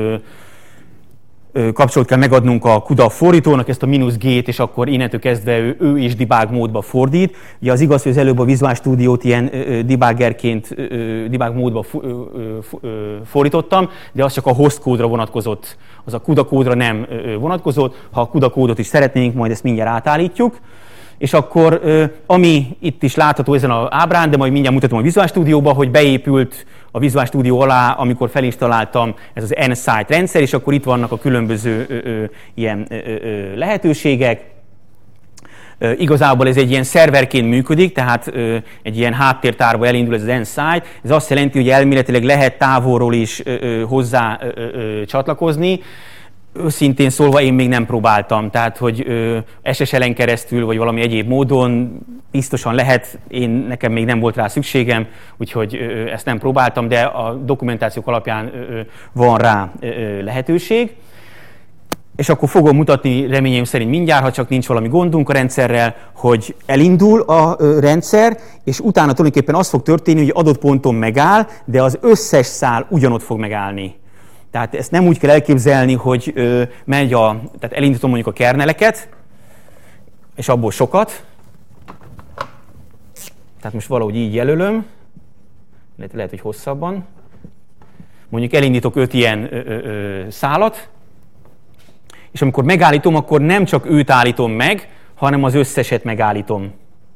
kapcsolót kell megadnunk a CUDA fordítónak, ezt a -G-t, és akkor innentől kezdve ő is debug módba fordít. Ugye az igaz, hogy az előbb a Visual Studio-t ilyen debuggerként, debug módba fordítottam, de az csak a host kódra vonatkozott. Az a CUDA kódra nem vonatkozott. Ha a CUDA kódot is szeretnénk, majd ezt mindjárt átállítjuk. És akkor, ami itt is látható ezen az ábrán, de majd mindjárt mutatom a Visual Studio-ba, hogy beépült a Visual Studio alá, amikor felinstaláltam ez az Nsight rendszer, és akkor itt vannak a különböző ilyen lehetőségek. Igazából ez egy ilyen szerverként működik, tehát egy ilyen háttértárba elindul ez az Nsight. Ez azt jelenti, hogy elméletileg lehet távolról is hozzá csatlakozni. Őszintén szólva én még nem próbáltam, tehát hogy SSL-en keresztül, vagy valami egyéb módon biztosan lehet, nekem még nem volt rá szükségem, úgyhogy ezt nem próbáltam, de a dokumentációk alapján van rá lehetőség. És akkor fogom mutatni reményeim szerint mindjárt, ha csak nincs valami gondunk a rendszerrel, hogy elindul a rendszer, és utána tulajdonképpen az fog történni, hogy adott ponton megáll, de az összes szál ugyanott fog megállni. Tehát ezt nem úgy kell elképzelni, hogy tehát elindítom mondjuk a kerneleket, és abból sokat. Tehát most valahogy így jelölöm, lehet, hogy hosszabban. Mondjuk elindítok 5 ilyen szálat, és amikor megállítom, akkor nem csak őt állítom meg, hanem az összeset megállítom.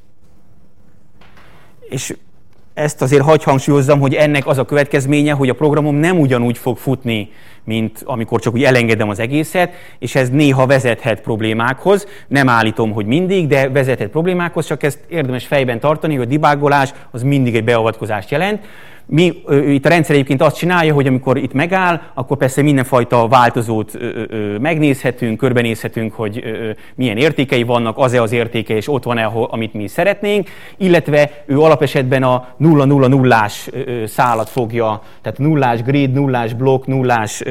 És ezt azért hadd hangsúlyozzam, hogy ennek az a következménye, hogy a programom nem ugyanúgy fog futni, mint amikor csak úgy elengedem az egészet, és ez néha vezethet problémákhoz. Nem állítom, hogy mindig, de vezethet problémákhoz, csak ezt érdemes fejben tartani, hogy a debugolás az mindig egy beavatkozást jelent, Itt a rendszer egyébként azt csinálja, hogy amikor itt megáll, akkor persze mindenfajta változót megnézhetünk, körbenézhetünk, hogy milyen értékei vannak, az-e az értéke, és ott van-e, amit mi szeretnénk, illetve ő alapesetben a 0-0-0-ás szálat fogja, tehát nullás grid, nullás blokk, nullás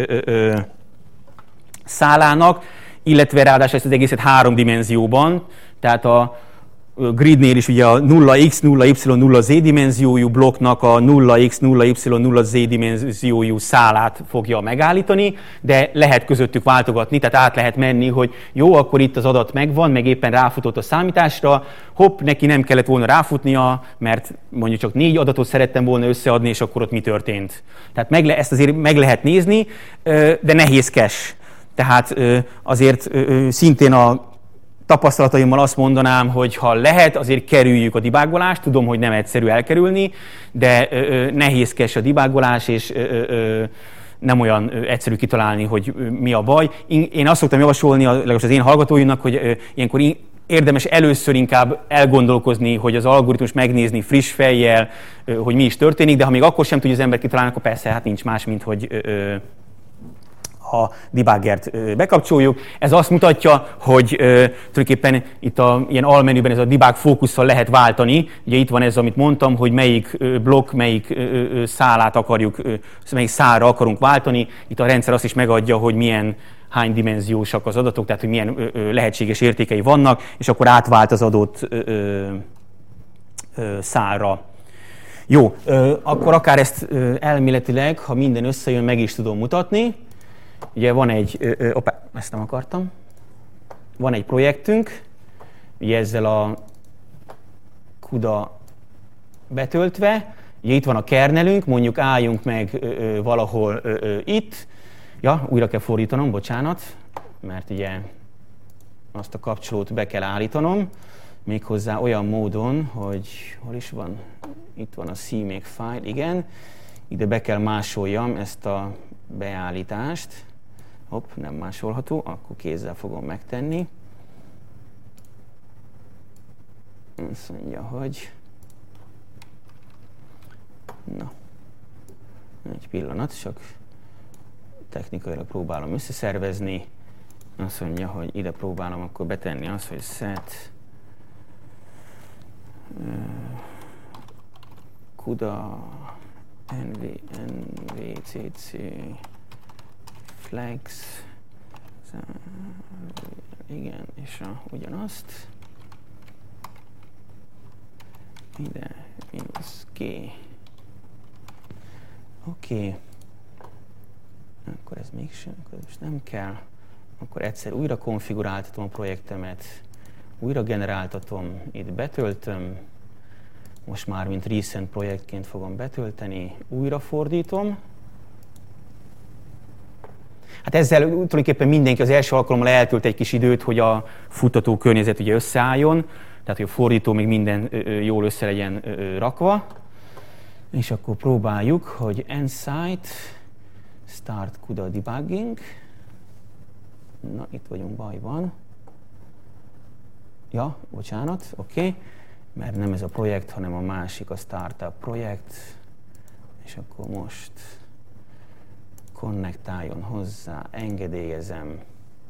szálának, illetve ráadásul ezt az egészet 3 dimenzióban, tehát a gridnél is ugye a 0x, 0y, 0z dimenziójú blokknak a 0x, 0y, 0z dimenziójú szálát fogja megállítani, de lehet közöttük váltogatni, tehát át lehet menni, hogy jó, akkor itt az adat megvan, meg éppen ráfutott a számításra, hopp, neki nem kellett volna ráfutnia, mert mondjuk csak 4 adatot szerettem volna összeadni, és akkor ott mi történt. Tehát ezt azért meg lehet nézni, de nehézkes. Tehát azért szintén a tapasztalataimmal azt mondanám, hogy ha lehet, azért kerüljük a debuggolást. Tudom, hogy nem egyszerű elkerülni, de nehézkes a debuggolás, és nem olyan egyszerű kitalálni, hogy mi a baj. Én azt szoktam javasolni, legalábbis az én hallgatóimnak, hogy ilyenkor érdemes először inkább elgondolkozni, hogy az algoritmus megnézni friss fejjel, hogy mi is történik, de ha még akkor sem tudja az ember kitalálni, akkor persze hát nincs más, mint hogy a debuggert bekapcsoljuk. Ez azt mutatja, hogy tulajdonképpen itt ilyen almenüben ez a debug fókusszal lehet váltani. Ugye itt van ez, amit mondtam, hogy melyik blokk, melyik szálát akarjuk, melyik szálra akarunk váltani. Itt a rendszer azt is megadja, hogy hány dimenziósak az adatok, tehát hogy milyen lehetséges értékei vannak, és akkor átvált az adott szálra. Jó, akkor akár ezt elméletileg, ha minden összejön, meg is tudom mutatni. Ugye van ezt nem akartam. Van egy projektünk, ugye ezzel a CUDA betöltve. Ugye itt van a kernelünk, mondjuk álljunk meg valahol itt. Ja, újra kell fordítanom, bocsánat, mert ugye azt a kapcsolót be kell állítanom, méghozzá olyan módon, hogy hol is van? Itt van a CMake file, igen. Ide be kell másoljam ezt a beállítást. Hopp, nem másolható, akkor kézzel fogom megtenni. Azt mondja, hogy... Na, egy pillanat, csak technikailag próbálom összeszervezni. Azt mondja, hogy ide próbálom akkor betenni azt, hogy set CUDA NVCC flags, igen, és ugyanazt, ide, minusz G. Oké. Akkor ez mégsem, akkor most nem kell. Akkor egyszer újra konfiguráltatom a projektemet, újra generáltatom, itt betöltöm, most már mint recent projektként fogom betölteni, újra fordítom. Hát ezzel tulajdonképpen mindenki az első alkalommal eltölt egy kis időt, hogy a futtató környezet ugye összeálljon, tehát hogy a fordító még minden jól össze legyen rakva. És akkor próbáljuk, hogy nsite start CUDA debugging. Na, itt vagyunk bajban. Ja, bocsánat, oké. Mert nem ez a projekt, hanem a másik, a startup projekt. És akkor most konnektáljon hozzá, engedélyezem.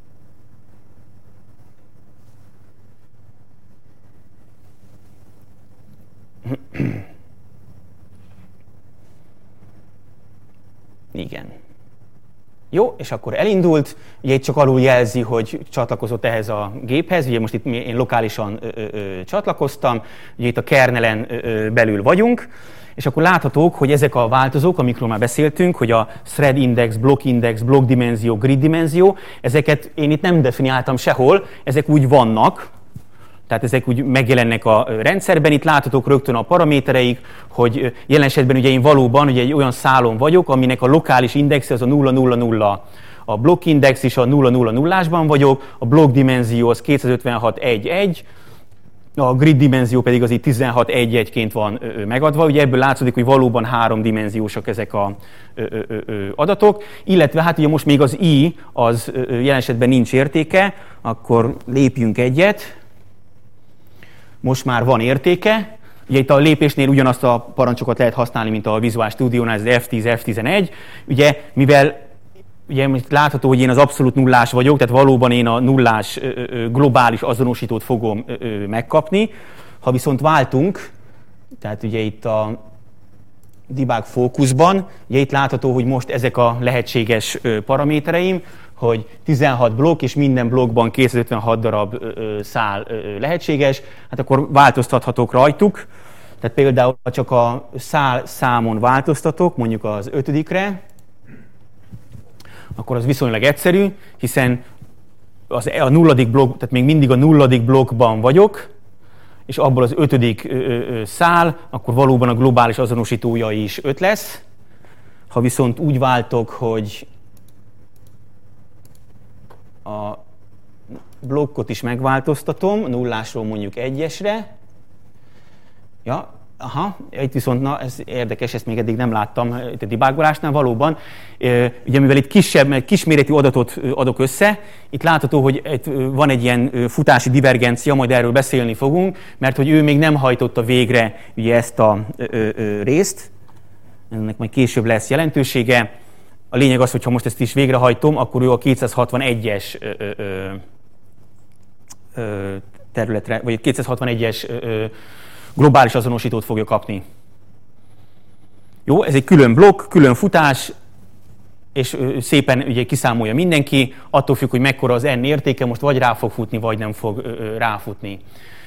Igen. Jó, és akkor elindult, ugye itt csak alul jelzi, hogy csatlakozott ehhez a géphez, ugye most itt én lokálisan csatlakoztam, ugye itt a kernelen belül vagyunk, és akkor láthatók, hogy ezek a változók, amikről már beszéltünk, hogy a thread index, block dimenzió, grid dimenzió, ezeket én itt nem definiáltam sehol, ezek úgy vannak, tehát ezek úgy megjelennek a rendszerben, itt láthatók rögtön a paramétereik, hogy jelen esetben ugye én valóban ugye egy olyan szálon vagyok, aminek a lokális indexe az a 000. A blokk index is a 000-ásban vagyok, a blokk dimenzió az 256.1.1, a grid dimenzió pedig az itt 16.1.1-ként van megadva. Ugye ebből látszódik, hogy valóban 3 dimenziósak ezek az adatok, illetve hát ugye most még az i, az jelen esetben nincs értéke, akkor lépjünk egyet. Most már van értéke, Ugye itt a lépésnél ugyanazt a parancsokat lehet használni, mint a Visual Studio-nál, ez F10, F11. Ugye, mivel ugye látható, hogy én az abszolút nullás vagyok, tehát valóban én a nullás globális azonosítót fogom megkapni. Ha viszont váltunk, tehát ugye itt a debug fókuszban, ugye itt látható, hogy most ezek a lehetséges paramétereim, hogy 16 blokk, és minden blokkban 256 darab szál lehetséges, hát akkor változtathatok rajtuk. Tehát például, ha csak a szál számon változtatok, mondjuk az 5-re, akkor az viszonylag egyszerű, hiszen a nulladik blokk, tehát még mindig a nulladik blokkban vagyok, és abból az 5. szál, akkor valóban a globális azonosítója is 5 lesz. Ha viszont úgy váltok, hogy a blokkot is megváltoztatom, nullásról mondjuk 1-esre, ja, aha, itt viszont, na ez érdekes, ezt még eddig nem láttam itt a debugolásnál, valóban. Ugye mivel itt kisméretű adatot adok össze, itt látható, hogy itt van egy ilyen futási divergencia, majd erről beszélni fogunk, mert hogy ő még nem hajtotta végre ugye ezt a részt, ennek majd később lesz jelentősége. A lényeg az, hogy ha most ezt is végrehajtom, akkor ő a 261-es területre, vagy 261-es globális azonosítót fogja kapni. Jó, ez egy külön blokk, külön futás, és szépen ugye kiszámolja mindenki, attól függ, hogy mekkora az n értéke, most vagy rá fog futni, vagy nem fog ráfutni.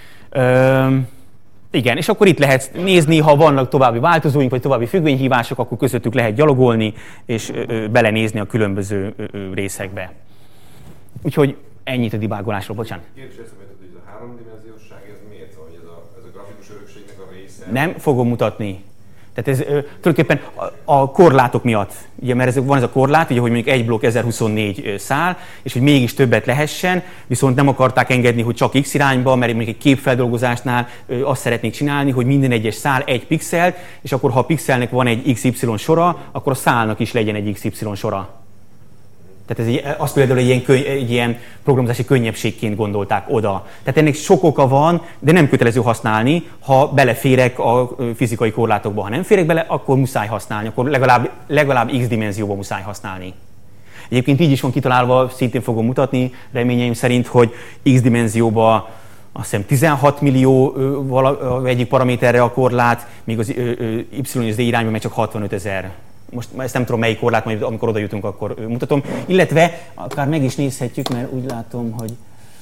Igen, és akkor itt lehet nézni, ha vannak további változóink, vagy további függvényhívások, akkor közöttük lehet gyalogolni, és belenézni a különböző részekbe. Úgyhogy ennyit a debugolásról, bocsánat. Kérdés eszembe jutott, hogy ez a háromdimenziósság, ez miért van, hogy ez a grafikus örökségnek a része? Nem fogom mutatni. Tehát ez tulajdonképpen a korlátok miatt, ugye, mert van ez a korlát, ugye, hogy mondjuk egy blokk 1024 szál, és hogy mégis többet lehessen, viszont nem akarták engedni, hogy csak x irányba, mert még egy képfeldolgozásnál azt szeretnék csinálni, hogy minden egyes szál egy pixelt, és akkor ha a pixelnek van egy XY sora, akkor a szálnak is legyen egy XY sora. Tehát azt például egy ilyen programozási könnyebbségként gondolták oda. Tehát ennek sok oka van, de nem kötelező használni, ha beleférek a fizikai korlátokba. Ha nem férek bele, akkor muszáj használni, akkor legalább x dimenzióban muszáj használni. Egyébként így is van kitalálva, szintén fogom mutatni, reményeim szerint, hogy x dimenzióban azt hiszem 16 millió egyik paraméterre a korlát, míg az y z irányban meg csak 65 000. Most ezt nem tudom melyik korlát, majd amikor oda jutunk, akkor mutatom. Illetve akár meg is nézhetjük, mert úgy látom, hogy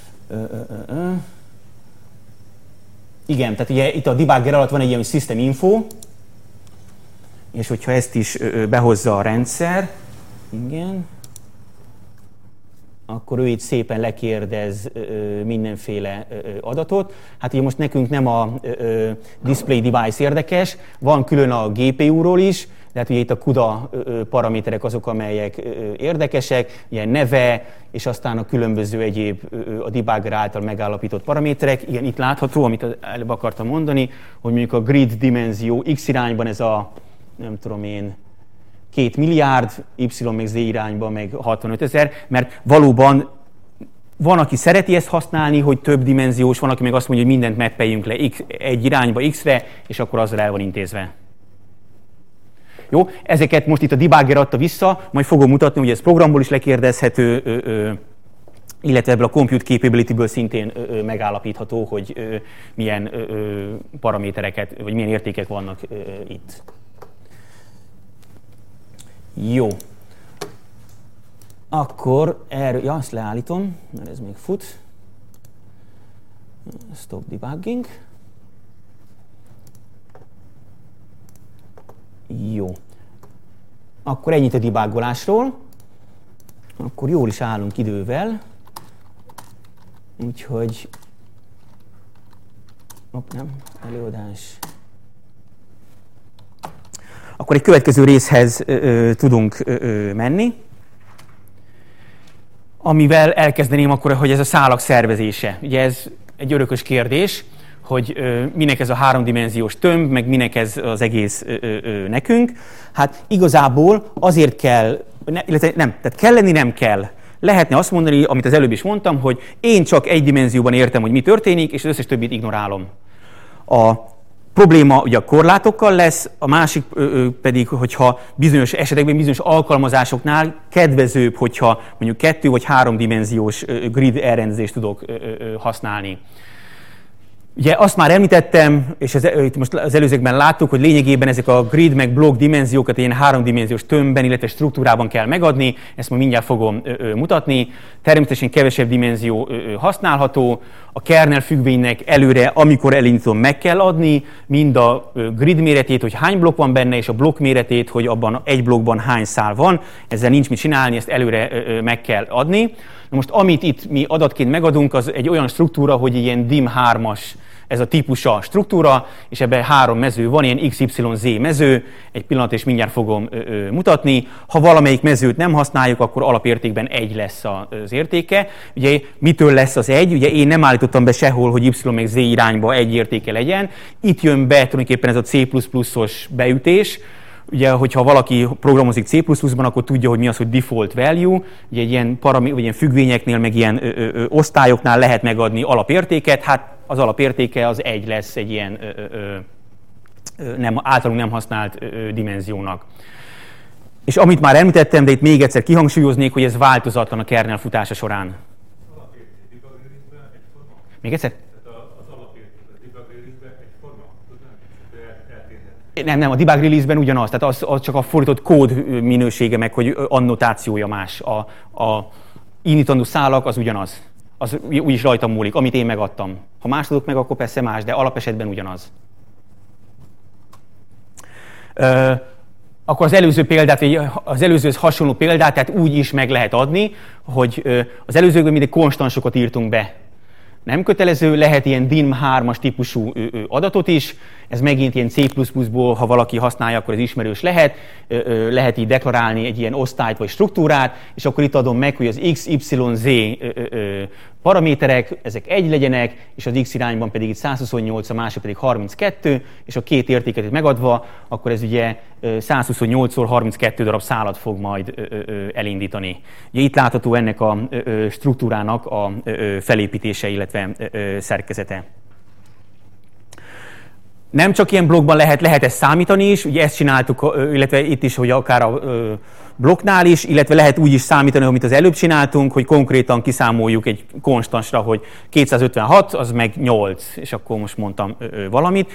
igen, tehát ugye itt a debugger alatt van egy ilyen system info, és hogyha ezt is behozza a rendszer, igen, akkor ő itt szépen lekérdez mindenféle adatot. Hát ugye most nekünk nem a display device érdekes, van külön a GPU-ról is, de hát ugye itt a CUDA paraméterek azok, amelyek érdekesek, ilyen neve, és aztán a különböző egyéb a debugger által megállapított paraméterek. Igen, itt látható, amit előbb akartam mondani, hogy mondjuk a grid dimenzió x irányban ez a, nem tudom én, 2 milliárd, y meg z irányban meg 65 000, mert valóban van, aki szereti ezt használni, hogy több dimenziós, van, aki meg azt mondja, hogy mindent mappeljünk le egy irányba x-re, és akkor azzal el van intézve. Jó, ezeket most itt a debugger adta vissza, majd fogom mutatni, hogy ez programból is lekérdezhető, illetve ebből a compute capability-ből szintén megállapítható, hogy milyen paramétereket, vagy milyen értékek vannak itt. Jó. Akkor erről, ja, azt leállítom, mert ez még fut. Stop debugging. Jó. Akkor ennyit a debugolásról. Akkor jól is állunk idővel. Úgyhogy... nem, előadás. Akkor egy következő részhez tudunk menni, amivel elkezdeném akkor, hogy ez a szálak szervezése. Ugye ez egy örökös kérdés, hogy minek ez a háromdimenziós tömb, meg minek ez az egész nekünk. Hát igazából azért kell, illetve nem, tehát kell lenni, nem kell. Lehetne azt mondani, amit az előbb is mondtam, hogy én csak egy dimenzióban értem, hogy mi történik, és az összes többit ignorálom. A probléma ugye a korlátokkal lesz, a másik pedig, hogyha bizonyos esetekben, bizonyos alkalmazásoknál kedvezőbb, hogyha mondjuk 2 vagy 3 dimenziós grid elrendezést tudok használni. Ugye azt már említettem, és itt most az előzőkben láttuk, hogy lényegében ezek a grid meg block dimenziókat ilyen 3-dimenziós tömbben, illetve struktúrában kell megadni, ezt majd mindjárt fogom mutatni. Természetesen kevesebb dimenzió használható, a kernel függvénynek előre, amikor elindítom, meg kell adni, mind a grid méretét, hogy hány blokk van benne, és a blokk méretét, hogy abban egy blokkban hány szál van. Ezzel nincs mit csinálni, ezt előre meg kell adni. Na most amit itt mi adatként megadunk, az egy olyan struktúra, hogy ilyen DIM3-as ez a típusa struktúra, és ebben 3 mező van, ilyen XYZ mező, egy pillanat és mindjárt fogom mutatni. Ha valamelyik mezőt nem használjuk, akkor alapértékben 1 lesz az értéke. Ugye mitől lesz az 1? Ugye én nem állítottam be sehol, hogy Y meg Z irányba 1 értéke legyen. Itt jön be tulajdonképpen ez a C++-os beütés. Ugye, hogyha valaki programozik C++-ban, akkor tudja, hogy mi az, hogy default value. Ugye egy ilyen, vagy ilyen függvényeknél, meg ilyen osztályoknál lehet megadni alapértéket. Hát az alapértéke az 1 lesz egy ilyen általunk nem használt dimenziónak. És amit már említettem, de itt még egyszer kihangsúlyoznék, hogy ez változatlan a kernel futása során. Még egyszer? Nem, a debug release-ben ugyanaz, tehát az csak a fordított kód minősége meg, hogy annotációja más. A indítandó szálak az ugyanaz. Az úgyis rajtam múlik, amit én megadtam. Ha más tudok meg, akkor persze más, de alapesetben ugyanaz. Akkor az előző példát, vagy az előzőhöz hasonló példát, tehát úgy is meg lehet adni, hogy az előzőkben mindig konstansokat írtunk be. Nem kötelező, lehet ilyen DIM3-as típusú adatot is, ez megint ilyen C++-ból, ha valaki használja, akkor ez ismerős lehet. Lehet így deklarálni egy ilyen osztályt vagy struktúrát, és akkor itt adom meg, hogy az x, y, z paraméterek, ezek 1 legyenek, és az x irányban pedig itt 128, a másik pedig 32, és a két értéket megadva, akkor ez ugye 128-szor 32 darab szálat fog majd elindítani. Ugye itt látható ennek a struktúrának a felépítése, illetve szerkezete. Nem csak ilyen blokkban lehet ezt számítani is, ugye ezt csináltuk, illetve itt is, hogy akár a blokknál is, illetve lehet úgy is számítani, amit az előbb csináltunk, hogy konkrétan kiszámoljuk egy konstansra, hogy 256, az meg 8, és akkor most mondtam valamit.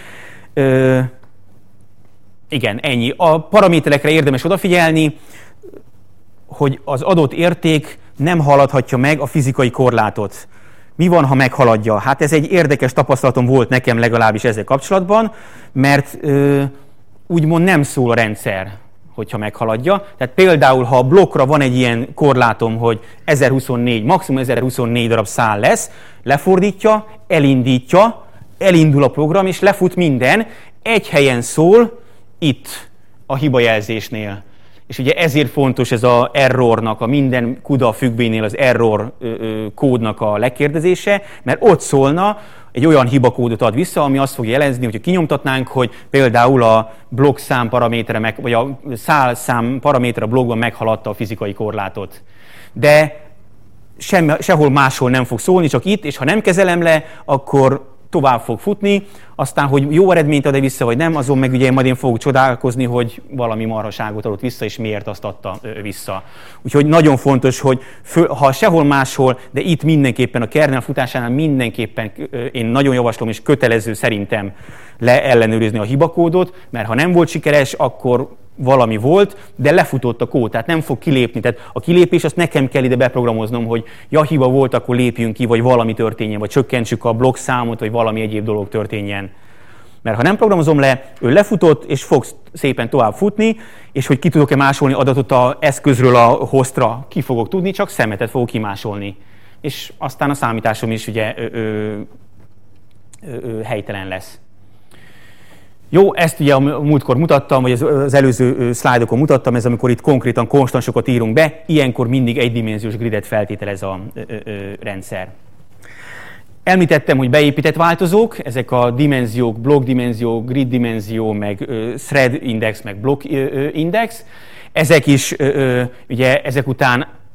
Igen, ennyi. A paraméterekre érdemes odafigyelni, hogy az adott érték nem haladhatja meg a fizikai korlátot. Mi van, ha meghaladja? Hát ez egy érdekes tapasztalatom volt nekem legalábbis ezzel kapcsolatban, mert úgymond nem szól a rendszer, hogyha meghaladja. Tehát például, ha a blokkra van egy ilyen korlátom, hogy 1024, maximum 1024 darab szál lesz, lefordítja, elindítja, elindul a program, és lefut minden, egy helyen szól, itt a hibajelzésnél. És ugye ezért fontos ez az errornak, a minden CUDA függvénynél az error kódnak a lekérdezése, mert ott szólna, egy olyan hibakódot ad vissza, ami azt fogja jelezni, hogyha kinyomtatnánk, hogy például a blokkszám paramétere, vagy a szálszám paraméter a blokkban meghaladta a fizikai korlátot. De sehol máshol nem fog szólni, csak itt, és ha nem kezelem le, akkor tovább fog futni, aztán, hogy jó eredményt ad-e vissza, vagy nem, azon meg ugye majd én fogok csodálkozni, hogy valami marhaságot adott vissza, és miért azt adta vissza. Úgyhogy nagyon fontos, hogy ha sehol máshol, de itt mindenképpen a kernel futásánál mindenképpen én nagyon javaslom, és kötelező szerintem leellenőrizni a hibakódot, mert ha nem volt sikeres, akkor valami volt, de lefutott a kód, tehát nem fog kilépni. Tehát a kilépés, azt nekem kell ide beprogramoznom, hogy ja, hiba volt, akkor lépjünk ki, vagy valami történjen, vagy csökkentsük a blokkszámot, vagy valami egyéb dolog történjen. Mert ha nem programozom le, ő lefutott, és fog szépen tovább futni, és hogy ki tudok-e másolni adatot az eszközről a hostra, ki fogok tudni, csak szemetet fogok kimásolni. És aztán a számításom is ugye helytelen lesz. Jó, ezt ugye a múltkor mutattam, vagy az előző szlájdokon mutattam, ez amikor itt konkrétan konstansokat írunk be, ilyenkor mindig egydimenziós gridet feltételez a rendszer. Említettem, hogy beépített változók, ezek a dimenziók, blokkdimenzió, grid dimenzió, meg thread index, meg block index. Ezek is, ugye ezek után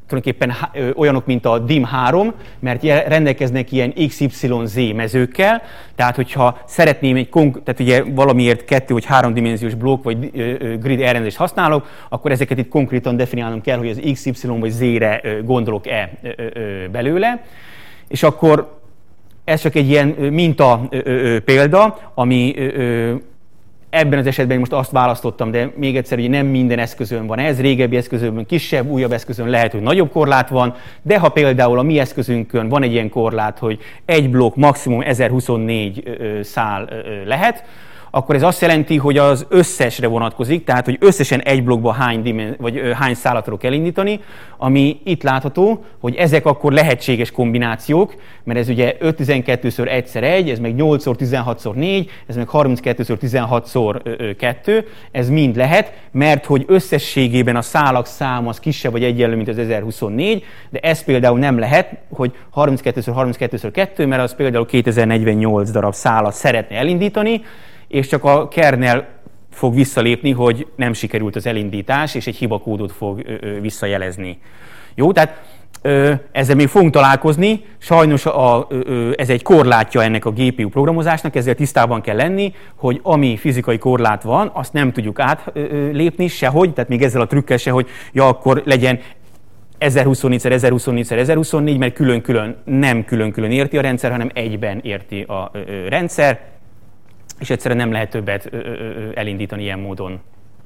tulajdonképpen olyanok, mint a DIM3, mert rendelkeznek ilyen XYZ mezőkkel, tehát hogyha szeretném tehát ugye valamiért 2 vagy 3 dimenziós blokk vagy grid elrendezést használok, akkor ezeket itt konkrétan definiálnom kell, hogy az XY vagy Z-re gondolok-e belőle, és akkor ez csak egy ilyen minta példa, ami ebben az esetben most azt választottam, de még egyszer, hogy nem minden eszközön van ez, régebbi eszközön kisebb, újabb eszközön lehet, hogy nagyobb korlát van, de ha például a mi eszközünkön van egy ilyen korlát, hogy egy blokk maximum 1024 szál lehet, akkor ez azt jelenti, hogy az összesre vonatkozik, tehát hogy összesen egy blokkban hány szálat tudok elindítani, ami itt látható, hogy ezek akkor lehetséges kombinációk, mert ez ugye 5x12x1x1, ez meg 8x16x4, ez meg 32x16x2, ez mind lehet, mert hogy összességében a szálak száma az kisebb vagy egyenlő, mint az 1024, de ez például nem lehet, hogy 32x32x2, mert az például 2048 darab szálat szeretne elindítani, és csak a kernel fog visszalépni, hogy nem sikerült az elindítás, és egy hibakódot fog visszajelezni. Jó, tehát ezzel még fogunk találkozni, sajnos ez egy korlátja ennek a GPU programozásnak, ezzel tisztában kell lenni, hogy ami fizikai korlát van, azt nem tudjuk átlépni sehogy, tehát még ezzel a trükkel se, hogy ja, akkor legyen 1024x1024x1024, mert külön-külön nem külön-külön érti a rendszer, hanem egyben érti a rendszer, és egyszerűen nem lehet többet elindítani ilyen módon.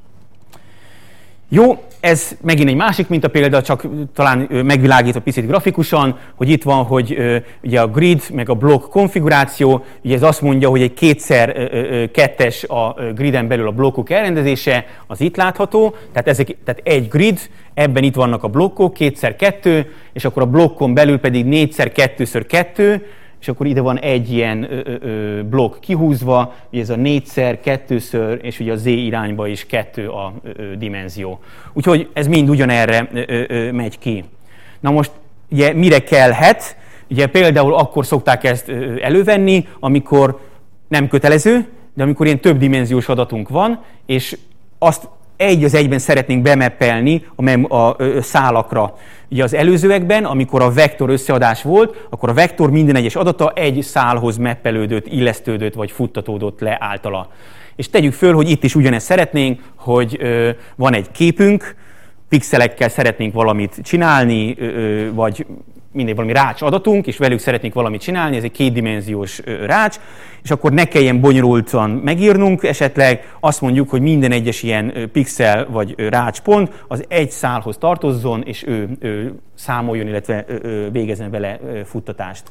Jó, ez megint egy másik mintapélda, csak talán megvilágítva picit grafikusan, hogy itt van, hogy ugye a grid meg a blokk konfiguráció, ugye ez azt mondja, hogy egy 2x2-es a griden belül a blokkok elrendezése, az itt látható, tehát egy grid, ebben itt vannak a blokkok, 2x2, és akkor a blokkon belül pedig 4x2x2, és akkor ide van egy ilyen blokk kihúzva, ugye ez a 4x2-ször, és ugye a z irányba is 2 a dimenzió. Úgyhogy ez mind ugyanerre megy ki. Na most ugye mire kellhet? Ugye például akkor szokták ezt elővenni, amikor nem kötelező, de amikor ilyen többdimenziós adatunk van, és azt egy az egyben szeretnénk bemeppelni a szálakra. Ugye az előzőekben, amikor a vektor összeadás volt, akkor a vektor minden egyes adata egy szálhoz meppelődött, illesztődött vagy futtatódott le általa. És tegyük föl, hogy itt is ugyanezt szeretnénk, hogy van egy képünk, pixelekkel szeretnénk valamit csinálni, vagy valami rács adatunk, és velük szeretnénk valamit csinálni, ez egy kétdimenziós rács, és akkor ne kelljen bonyolultan megírnunk, esetleg azt mondjuk, hogy minden egyes ilyen pixel vagy rácspont az egy szálhoz tartozzon, és ő számoljon, illetve végezzen vele futtatást.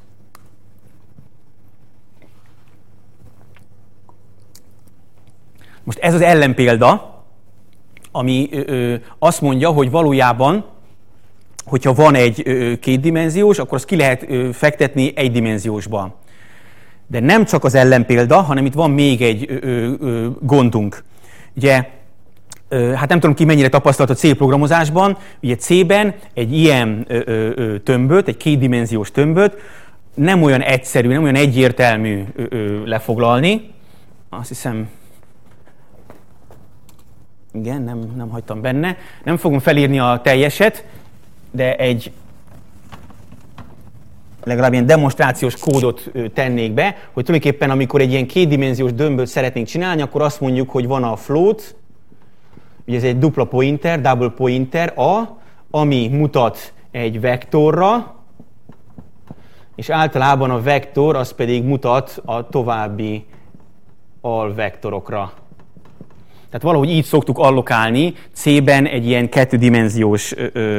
Most ez az ellenpélda, ami azt mondja, hogy valójában hogyha van egy kétdimenziós, akkor azt ki lehet fektetni egydimenziósba. De nem csak az ellenpélda, hanem itt van még egy gondunk. Ugye, hát nem tudom ki mennyire tapasztalt a C programozásban, ugye C-ben egy ilyen tömböt, egy kétdimenziós tömböt nem olyan egyszerű, nem olyan egyértelmű lefoglalni. Azt hiszem, igen, nem hagytam benne. Nem fogom felírni a teljeset, de legalább ilyen demonstrációs kódot tennék be, hogy tulajdonképpen amikor egy ilyen kétdimenziós dömböt szeretnénk csinálni, akkor azt mondjuk, hogy van a float, ugye ez egy dupla pointer, double pointer A, ami mutat egy vektorra, és általában a vektor az pedig mutat a további alvektorokra. Tehát valahogy így szoktuk allokálni C-ben egy ilyen kettődimenziós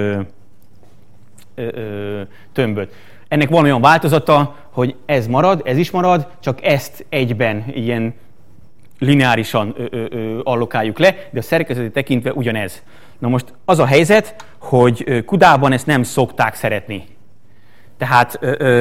tömböt. Ennek van olyan változata, hogy ez marad, ez is marad, csak ezt egyben ilyen lineárisan allokáljuk le, de a szerkezeti tekintve ugyanez. Na most az a helyzet, hogy CUDA-ban ezt nem szokták szeretni. Tehát,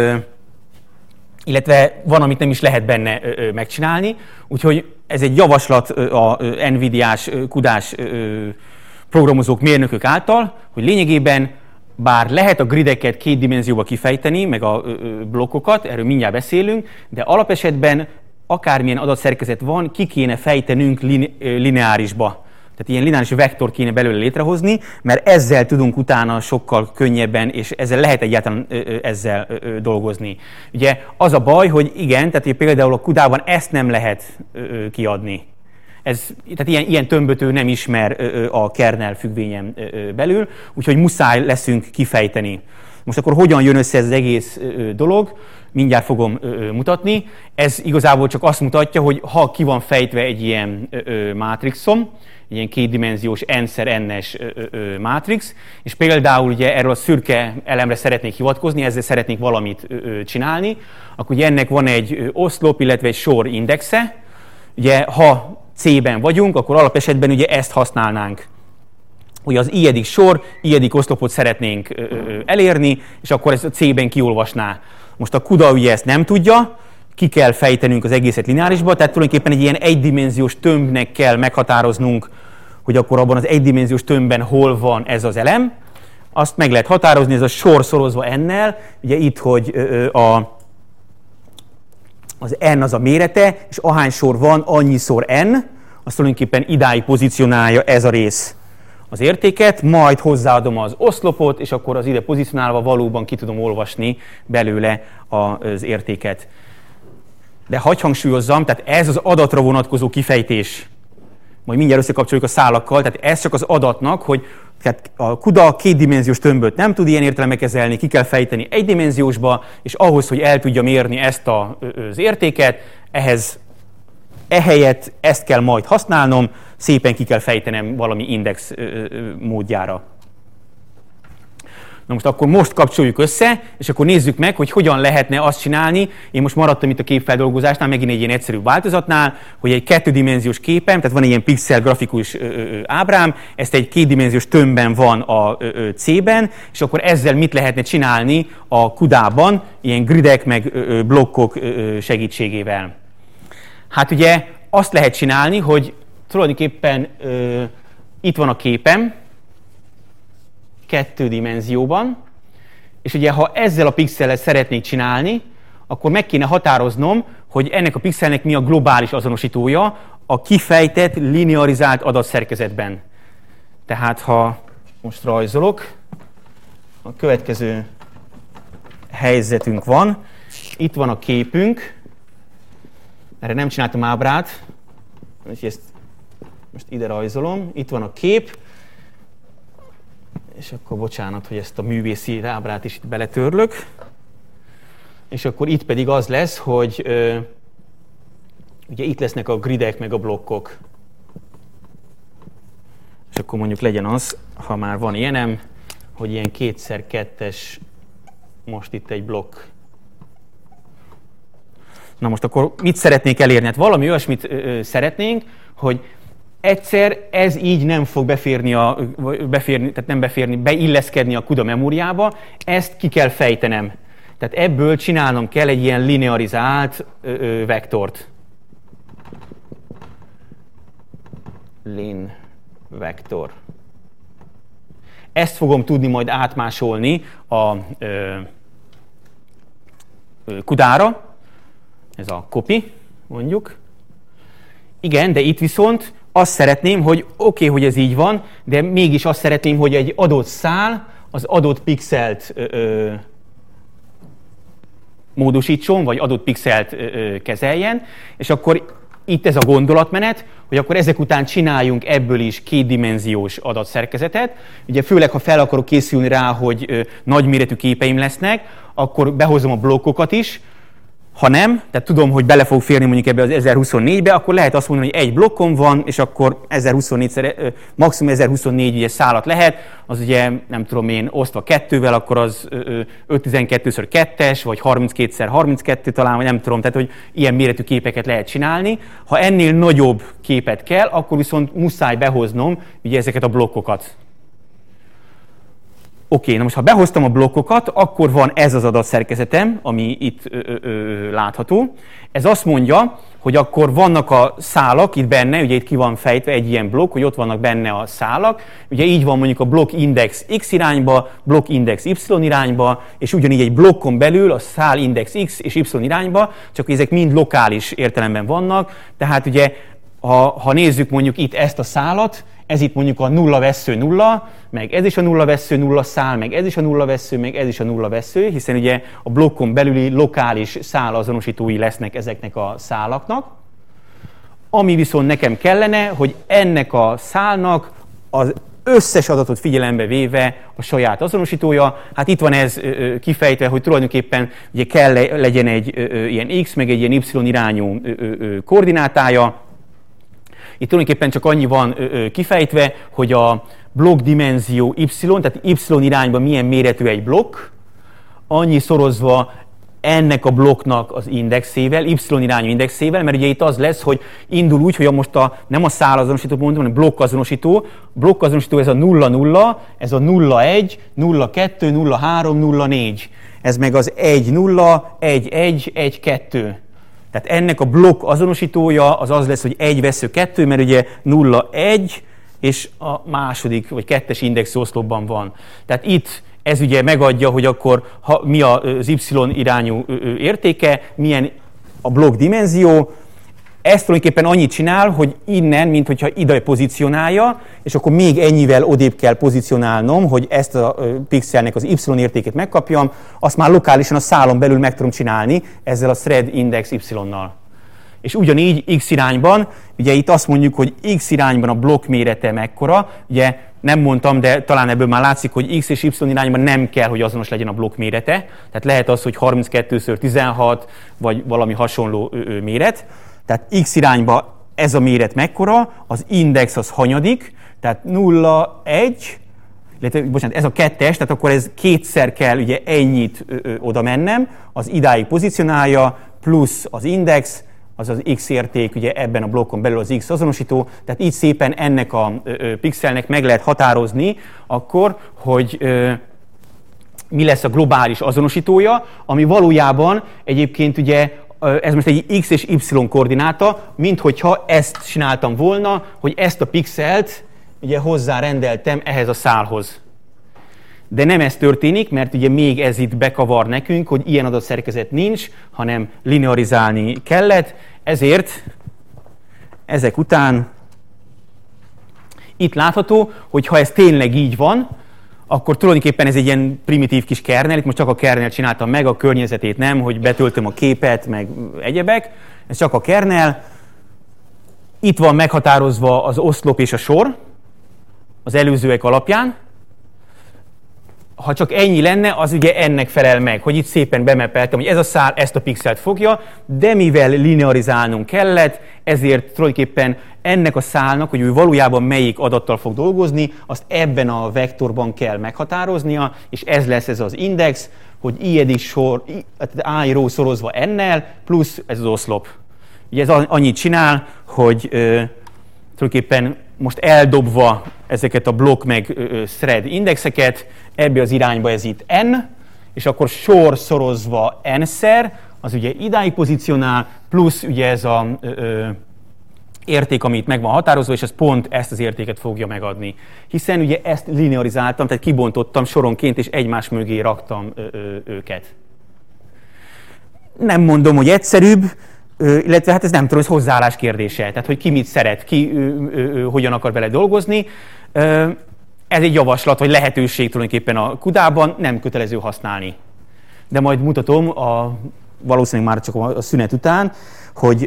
illetve van, amit nem is lehet benne megcsinálni, úgyhogy ez egy javaslat a NVIDIA-s, CUDA-s programozók, mérnökök által, hogy lényegében bár lehet a grideket két dimenzióba kifejteni, meg a blokkokat, erről mindjárt beszélünk, de alapesetben akármilyen adatszerkezet van, ki kéne fejtenünk lineárisba. Tehát ilyen lineáris vektor kéne belőle létrehozni, mert ezzel tudunk utána sokkal könnyebben, és ezzel lehet egyáltalán ezzel dolgozni. Ugye az a baj, hogy igen, tehát például a CUDA-ban ezt nem lehet kiadni. Tehát ilyen tömböt ő nem ismer a kernel függvényen belül, úgyhogy muszáj leszünk kifejteni. Most akkor hogyan jön össze ez az egész dolog? Mindjárt fogom mutatni. Ez igazából csak azt mutatja, hogy ha ki van fejtve egy ilyen mátrixom, egy ilyen kétdimenziós n-szer-n-es mátrix, és például ugye erről a szürke elemre szeretnék hivatkozni, ezzel szeretnék valamit csinálni, akkor ugye ennek van egy oszlop, illetve egy sor indexe. Ugye ha C-ben vagyunk, akkor alapesetben ugye ezt használnánk. Ugye az i-edik sor, i-edik oszlopot szeretnénk elérni, és akkor ezt a C-ben kiolvasná. Most a CUDA ugye ezt nem tudja, ki kell fejtenünk az egészet lineárisba, tehát tulajdonképpen egy ilyen egydimenziós tömbnek kell meghatároznunk, hogy akkor abban az egydimenziós tömbben hol van ez az elem. Azt meg lehet határozni, ez a sor szorozva n-nel, ugye itt, hogy az n az a mérete, és ahány sor van, annyiszor n, azt tulajdonképpen idáig pozícionálja ez a rész az értéket, majd hozzáadom az oszlopot, és akkor az ide pozícionálva valóban ki tudom olvasni belőle az értéket. De hadd hangsúlyozzam, tehát ez az adatra vonatkozó kifejtés. Majd mindjárt összekapcsoljuk a szálakkal, tehát ez csak az adatnak, hogy tehát a CUDA kétdimenziós tömböt nem tud ilyen értelemben kezelni, ki kell fejteni egydimenziósba, és ahhoz, hogy el tudja mérni ezt az értéket, ehelyett ezt kell majd használnom, szépen ki kell fejtenem valami index módjára. Na most kapcsoljuk össze, és akkor nézzük meg, hogy hogyan lehetne azt csinálni. Én most maradtam itt a képfeldolgozásnál, megint egy ilyen egyszerű változatnál, hogy egy kétdimenziós képem, tehát van egy ilyen pixel grafikus ábrám, ezt egy kétdimenziós tömbben van a C-ben, és akkor ezzel mit lehetne csinálni a CUDA-ban, ilyen gridek meg blokkok segítségével. Hát ugye azt lehet csinálni, hogy tulajdonképpen itt van a képem, 2 dimenzióban, és ugye ha ezzel a pixellel szeretnék csinálni, akkor meg kéne határoznom, hogy ennek a pixelnek mi a globális azonosítója a kifejtett, linearizált adatszerkezetben. Tehát ha most rajzolok, a következő helyzetünk van, itt van a képünk, erre nem csináltam ábrát, úgyhogy ezt most ide rajzolom, itt van a kép, és akkor bocsánat, hogy ezt a művészi ábrát is itt beletörlök. És akkor itt pedig az lesz, hogy ugye itt lesznek a gridek meg a blokkok. És akkor mondjuk legyen az, ha már van ilyenem, hogy ilyen 2x2-es most itt egy blokk. Na most akkor mit szeretnék elérni? Hát valami olyasmit szeretnénk, hogy egyszer ez így nem fog beilleszkedni a CUDA memóriába, ezt ki kell fejtenem. Tehát ebből csinálnom kell egy ilyen linearizált vektort. Lin vektor. Ezt fogom tudni majd átmásolni a CUDA-ra. Ez a copy, mondjuk. Igen, de itt viszont azt szeretném, hogy oké, hogy ez így van, de mégis azt szeretném, hogy egy adott szál az adott pixelt módosítson, vagy adott pixelt kezeljen, és akkor itt ez a gondolatmenet, hogy akkor ezek után csináljunk ebből is kétdimenziós adatszerkezetet. Ugye főleg, ha fel akarok készülni rá, hogy nagyméretű képeim lesznek, akkor behozom a blokkokat is. Ha nem, tehát tudom, hogy bele fog férni mondjuk ebbe az 1024-be, akkor lehet azt mondani, hogy egy blokkom van, és akkor 1024 maximum 1024 ugye szálat lehet, az ugye nem tudom én osztva 2-vel, akkor az 512x2-es, vagy 32x32 talán, vagy nem tudom, tehát hogy ilyen méretű képeket lehet csinálni. Ha ennél nagyobb képet kell, akkor viszont muszáj behoznom ugye ezeket a blokkokat. Oké, na most ha behoztam a blokkokat, akkor van ez az adatszerkezetem, ami itt látható. Ez azt mondja, hogy akkor vannak a szálak itt benne, ugye itt ki van fejtve egy ilyen blokk, hogy ott vannak benne a szálak. Ugye így van mondjuk a blokk index x irányba, blokk index y irányba, és ugyanígy egy blokkon belül a szál index x és y irányba, csak ezek mind lokális értelemben vannak. Tehát ugye, ha nézzük mondjuk itt ezt a szálat, Ez itt mondjuk a nulla vessző nulla, meg ez is a nulla vessző nulla szál, meg ez is a nulla vessző, meg ez is a nulla vessző, hiszen ugye a blokkon belüli lokális szálazonosítói lesznek ezeknek a szálaknak. Ami viszont nekem kellene, hogy ennek a szálnak az összes adatot figyelembe véve a saját azonosítója. Hát itt van ez kifejtve, hogy tulajdonképpen ugye kell legyen egy ilyen x, meg egy ilyen y irányú koordinátája. Itt tulajdonképpen csak annyi van kifejtve, hogy a blokk dimenzió y, tehát y irányban milyen méretű egy blokk, annyi szorozva ennek a blokknak az indexével, y irányú indexével, mert ugye itt az lesz, hogy indul úgy, hogy most nem a szálazonosító mondom, hanem blokkazonosító. Blokkazonosító ez a 0,0, ez a 0,1, 0,2, 0,3, 0,4. Ez meg az 1,0, 1,1, 1,2. Tehát ennek a blokk azonosítója az lesz, hogy 1 vesző 2, mert ugye 0,1, és a második vagy kettes indexi oszlopban van. Tehát itt ez ugye megadja, hogy akkor mi az y irányú értéke, milyen a blokk dimenzió. Ezt tulajdonképpen annyit csinál, hogy innen, mint hogyha ide pozícionálja, és akkor még ennyivel odébb kell pozícionálnom, hogy ezt a pixelnek az y értékét megkapjam, azt már lokálisan a szálon belül meg tudom csinálni ezzel a thread index y-nal. És ugyanígy x irányban, ugye itt azt mondjuk, hogy x irányban a blokk mérete mekkora, ugye nem mondtam, de talán ebből már látszik, hogy x és y irányban nem kell, hogy azonos legyen a blokk mérete. Tehát lehet az, hogy 32x16, vagy valami hasonló méret. Tehát x irányba ez a méret mekkora, az index az hanyadik, tehát 0, 1, bocsánat, ez a 2-es, tehát akkor ez kétszer kell ugye ennyit oda mennem, az idáig pozícionálja, plusz az index, az az x érték, ugye ebben a blokkon belül az x azonosító, tehát így szépen ennek a pixelnek meg lehet határozni akkor, hogy mi lesz a globális azonosítója, ami valójában egyébként ugye ez most egy x és y koordináta, minthogyha ezt csináltam volna, hogy ezt a pixelt ugye hozzárendeltem ehhez a szálhoz. De nem ez történik, mert ugye még ez itt bekavar nekünk, hogy ilyen adatszerkezet nincs, hanem linearizálni kellett, ezért ezek után itt látható, hogy ha ez tényleg így van, akkor tulajdonképpen ez egy ilyen primitív kis kernel, itt most csak a kernel csináltam meg, a környezetét nem, hogy betöltöm a képet, meg egyebek, ez csak a kernel. Itt van meghatározva az oszlop és a sor az előzőek alapján. Ha csak ennyi lenne, az ugye ennek felel meg, hogy itt szépen bemepeltem, hogy ez a szál ezt a pixelt fogja, de mivel linearizálnunk kellett, ezért tulajdonképpen ennek a szálnak, hogy ő valójában melyik adattal fog dolgozni, azt ebben a vektorban kell meghatároznia, és ez lesz ez az index, hogy i sor, i row szorozva n-nel, plusz ez az oszlop. Ugye ez annyit csinál, hogy tulajdonképpen most eldobva ezeket a blokk meg thread indexeket, ebbe az irányba ez itt n, és akkor sor szorozva n-szer, az ugye idáig pozícionál, plusz ugye ez a érték, ami itt meg van határozva, és ez pont ezt az értéket fogja megadni. Hiszen ugye ezt linearizáltam, tehát kibontottam soronként, és egymás mögé raktam őket. Nem mondom, hogy egyszerűbb, illetve hát ez nem tudom, ez hozzáállás kérdése. Tehát, hogy ki mit szeret, ki hogyan akar vele dolgozni. Ez egy javaslat, vagy lehetőség tulajdonképpen a CUDA-ban, nem kötelező használni. De majd mutatom, valószínűleg már csak a szünet után, hogy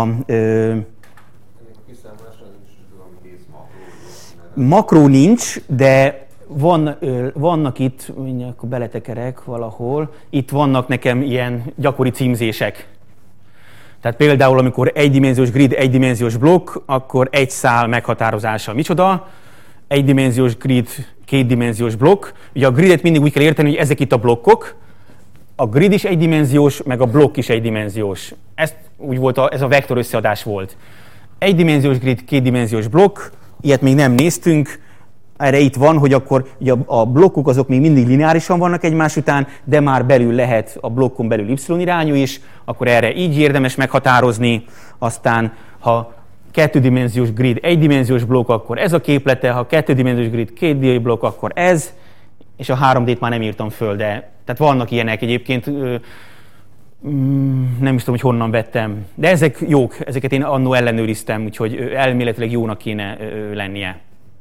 makró nincs, de vannak itt, akkor beletekerek valahol, itt vannak nekem ilyen gyakori címzések. Tehát például, amikor egydimenziós grid, egydimenziós blokk, akkor egy szál meghatározása micsoda, egydimenziós grid, kétdimenziós blokk. Ugye a gridet mindig úgy kell érteni, hogy ezek itt a blokkok, a grid is egydimenziós, meg a blokk is egydimenziós. Ez úgy volt, ez a vektor összeadás volt. Egydimenziós grid, kétdimenziós blokk, ilyet még nem néztünk, erre itt van, hogy akkor ugye a blokkok azok még mindig lineárisan vannak egymás után, de már belül lehet a blokkon belül y irányú is, akkor erre így érdemes meghatározni. Aztán, ha kettődimenziós grid egydimenziós blokk, akkor ez a képlete, ha kettődimenziós grid kétdimenziós blokk, akkor ez, és a 3D-t már nem írtam föl, de tehát vannak ilyenek egyébként, nem is tudom, hogy honnan vettem, de ezek jók, ezeket én annó ellenőriztem, úgyhogy elméletileg jónak kéne lennie.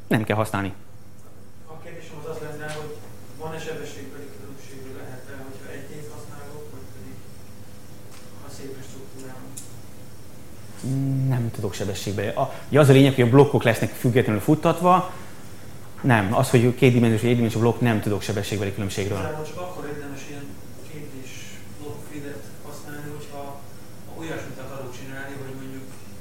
Nem kell használni. A kérdésem az lenne, hogy van-e sebességbeli különbség, lehet-e, hogyha egy gént használok, vagy pedig a szépen struktúrában? Nem tudok sebességbeli. Az a lényeg, hogy a blokkok lesznek függetlenül futtatva. Nem, az, hogy kétdimenziós vagy egydimenziós blokk, nem tudok sebességbeli különbségről. Csak akkor érdemes ilyen kétdés blokkfeedet használni, hogyha olyasmit akarok csinálni, hogy mondjuk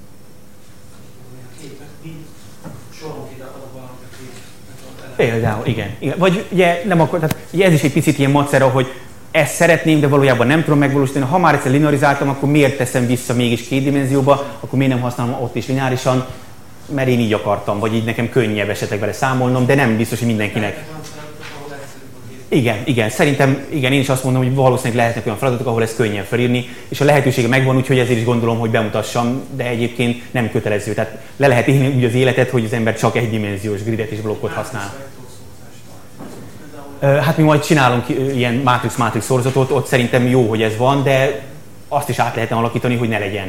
a képet mind soronként akarok valamit a képet. Például, igen. Vagy ugye, nem akar, tehát, ugye ez is egy picit ilyen macera, hogy ezt szeretném, de valójában nem tudom megvalósítani. Ha már egyszer linearizáltam, akkor miért teszem vissza mégis két dimenzióba, akkor miért nem használom ott is lineárisan, mert én így akartam, vagy így nekem könnyebb esetleg vele számolnom, de nem biztos, hogy mindenkinek. Igen, szerintem, igen, én is azt mondom, hogy valószínűleg lehetnek olyan feladatok, ahol ezt könnyen felírni, és a lehetősége megvan, úgyhogy ezért is gondolom, hogy bemutassam, de egyébként nem kötelező. Tehát le lehet élni úgy az életet, hogy az ember csak egydimenziós gridet és blokkot használ. Hát mi majd csinálunk ilyen matrix szorzatot, ott szerintem jó, hogy ez van, de azt is át lehetne alakítani, hogy ne legyen.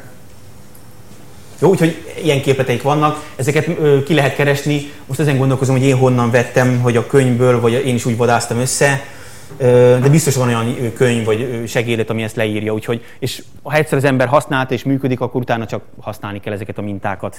Jó, úgyhogy ilyen képleteik vannak, ezeket ki lehet keresni. Most ezen gondolkozom, hogy én honnan vettem, hogy a könyvből, vagy én is úgy vadásztam össze, de biztos van olyan könyv vagy segédet, ami ezt leírja. Úgyhogy, és ha egyszer az ember használta és működik, akkor utána csak használni kell ezeket a mintákat.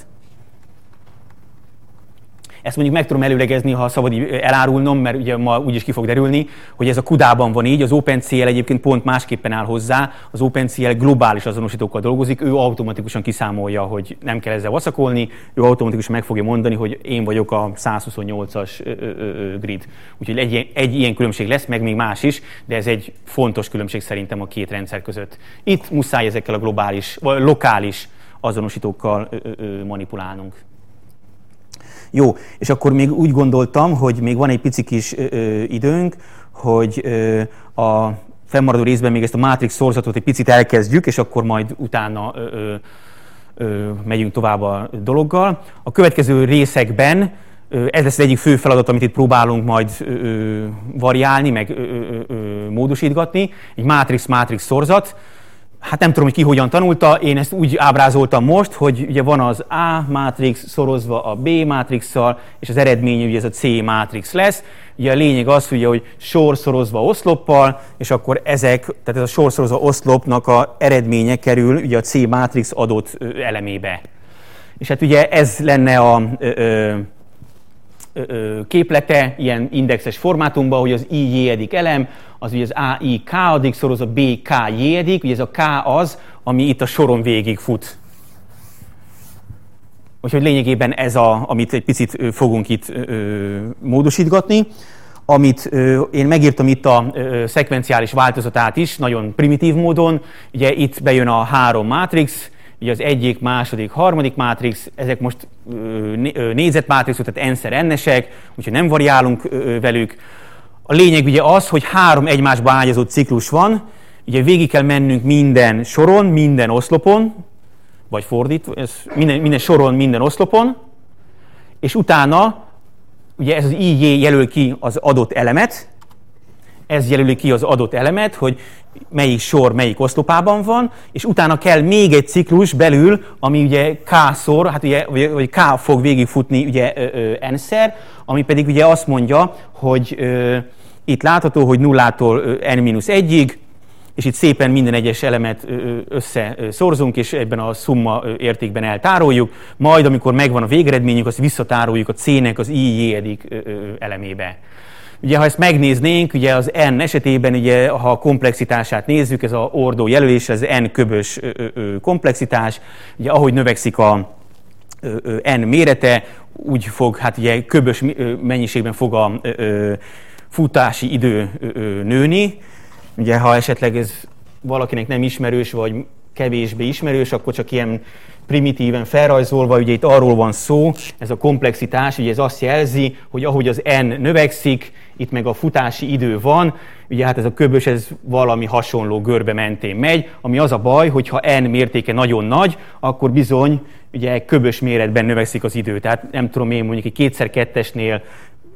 Ezt mondjuk meg tudom előlegezni, ha szabad elárulnom, mert ugye ma úgyis ki fog derülni, hogy ez a CUDA-ban van így, az OpenCL egyébként pont másképpen áll hozzá, az OpenCL globális azonosítókkal dolgozik, ő automatikusan kiszámolja, hogy nem kell ezzel vaszakolni, ő automatikusan meg fogja mondani, hogy én vagyok a 128-as grid. Úgyhogy egy ilyen különbség lesz, meg még más is, de ez egy fontos különbség szerintem a két rendszer között. Itt muszáj ezekkel a globális, vagy lokális azonosítókkal manipulálnunk. Jó, és akkor még úgy gondoltam, hogy még van egy pici kis időnk, hogy a fennmaradó részben még ezt a mátrix szorzatot egy picit elkezdjük, és akkor majd utána megyünk tovább a dologgal. A következő részekben ez lesz az egyik fő feladat, amit itt próbálunk majd variálni, meg módosítgatni, egy mátrix szorzat. Hát nem tudom, hogy ki hogyan tanulta, én ezt úgy ábrázoltam most, hogy ugye van az A mátrix szorozva a B mátrixsal, és az eredmény ugye ez a C mátrix lesz. Ugye a lényeg az, ugye, hogy sor szorozva oszloppal, és akkor ezek, tehát ez a sor szorozva oszlopnak a eredménye kerül ugye a C mátrix adott elemébe. És hát ugye ez lenne a képlete ilyen indexes formátumban, hogy az i-j-edik elem, az ugye az a-i-k-adik szoroz a b-k-j-edik, ugye ez a k az, ami itt a soron végig fut. Úgyhogy lényegében ez amit egy picit fogunk itt módosítgatni. Amit én megírtam itt a szekvenciális változatát is, nagyon primitív módon. Ugye itt bejön a három mátrix, ugye az egyik, második, harmadik mátrix, ezek most négyzetmátrixok, tehát n-szer n-esek, úgyhogy nem variálunk velük. A lényeg ugye az, hogy három egymásba ágyazott ciklus van, ugye végig kell mennünk minden soron, minden oszlopon, vagy fordítva, minden soron, minden oszlopon, és utána ugye ez az IJ jelöl ki az adott elemet, ez jelöli ki az adott elemet, hogy melyik sor, melyik oszlopában van, és utána kell még egy ciklus belül, ami ugye k-szor, hát ugye, vagy k fog végigfutni ugye n-szer, ami pedig ugye azt mondja, hogy itt látható, hogy 0-tól n-1-ig, és itt szépen minden egyes elemet összeszorzunk, és ebben a szumma értékben eltároljuk, majd amikor megvan a végeredményünk, azt visszatároljuk a C-nek az i-j-edik elemébe. Ugye, ha ezt megnéznénk, ugye az n esetében, ugye, ha a komplexitását nézzük, ez a ordó jelölés, ez n köbös komplexitás, ugye, ahogy növekszik a n mérete, úgy fog, hát ugye köbös mennyiségben fog a futási idő nőni. Ugye, ha esetleg ez valakinek nem ismerős, vagy kevésbé ismerős, akkor csak ilyen primitíven felrajzolva, ugye itt arról van szó, ez a komplexitás, ugye ez azt jelzi, hogy ahogy az n növekszik, itt meg a futási idő van, ugye hát ez a köbös, ez valami hasonló görbe mentén megy, ami az a baj, hogy ha n mértéke nagyon nagy, akkor bizony ugye köbös méretben növekszik az idő. Tehát nem tudom én mondjuk egy 2x2-esnél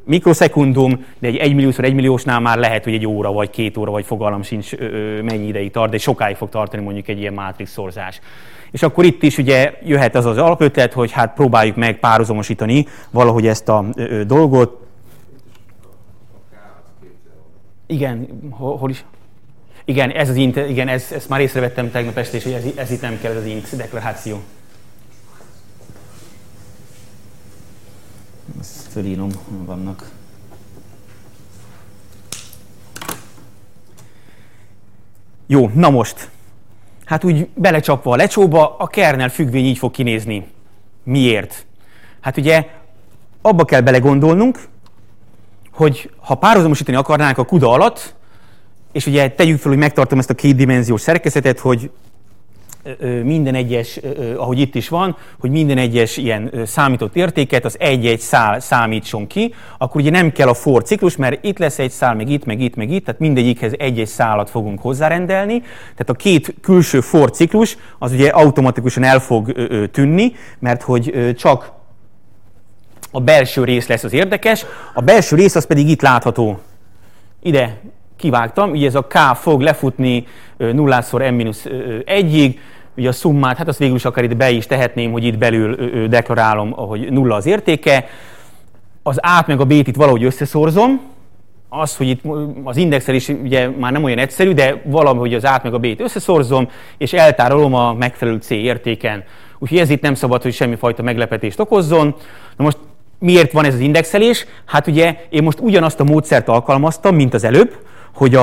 mikroszekundum, de egy 1 milliószor 1 milliósnál már lehet, hogy 1 óra, vagy 2 óra, vagy fogalmam sincs mennyi ideig tart, de sokáig fog tartani mondjuk egy ilyen mátrix szorzás. És akkor itt is ugye jöhet az az alapötlet, hogy hát próbáljuk meg párhuzamosítani valahogy ezt a dolgot. Igen, hol is? Igen, ez az int, igen, ezt már észrevettem tegnap este, és hogy ez itt nem kell, ez az int deklaráció. Ezt fölírom, vannak. Jó, na most. Hát úgy belecsapva a lecsóba, a kernel függvény így fog kinézni. Miért? Hát ugye abba kell belegondolnunk, hogy ha párhuzamosítani akarnánk a CUDA alatt, és ugye tegyük fel, hogy megtartom ezt a kétdimenziós szerkezetet, hogy minden egyes, ahogy itt is van, hogy minden egyes ilyen számított értéket az egy-egy szál számítson ki, akkor ugye nem kell a for ciklus, mert itt lesz egy szál, meg itt, meg itt, meg itt, tehát mindegyikhez egy-egy szálat fogunk hozzárendelni. Tehát a két külső for ciklus az ugye automatikusan el fog tűnni, mert hogy csak a belső rész lesz az érdekes, a belső rész az pedig itt látható. Ide kivágtam, ugye ez a K fog lefutni 0-szor n-1-ig, ugye a szummát, hát azt végül is akár itt be is tehetném, hogy itt belül deklarálom, hogy 0 az értéke. Az A-t meg a B-t itt valahogy összeszorzom, az, hogy itt az indexelés ugye már nem olyan egyszerű, de valahogy az A-t meg a B-t összeszorzom, és eltárolom a megfelelő C értéken. Úgyhogy ez itt nem szabad, hogy semmifajta meglepetést okozzon. Na most miért van ez az indexelés? Hát ugye én most ugyanazt a módszert alkalmaztam, mint az előbb, hogy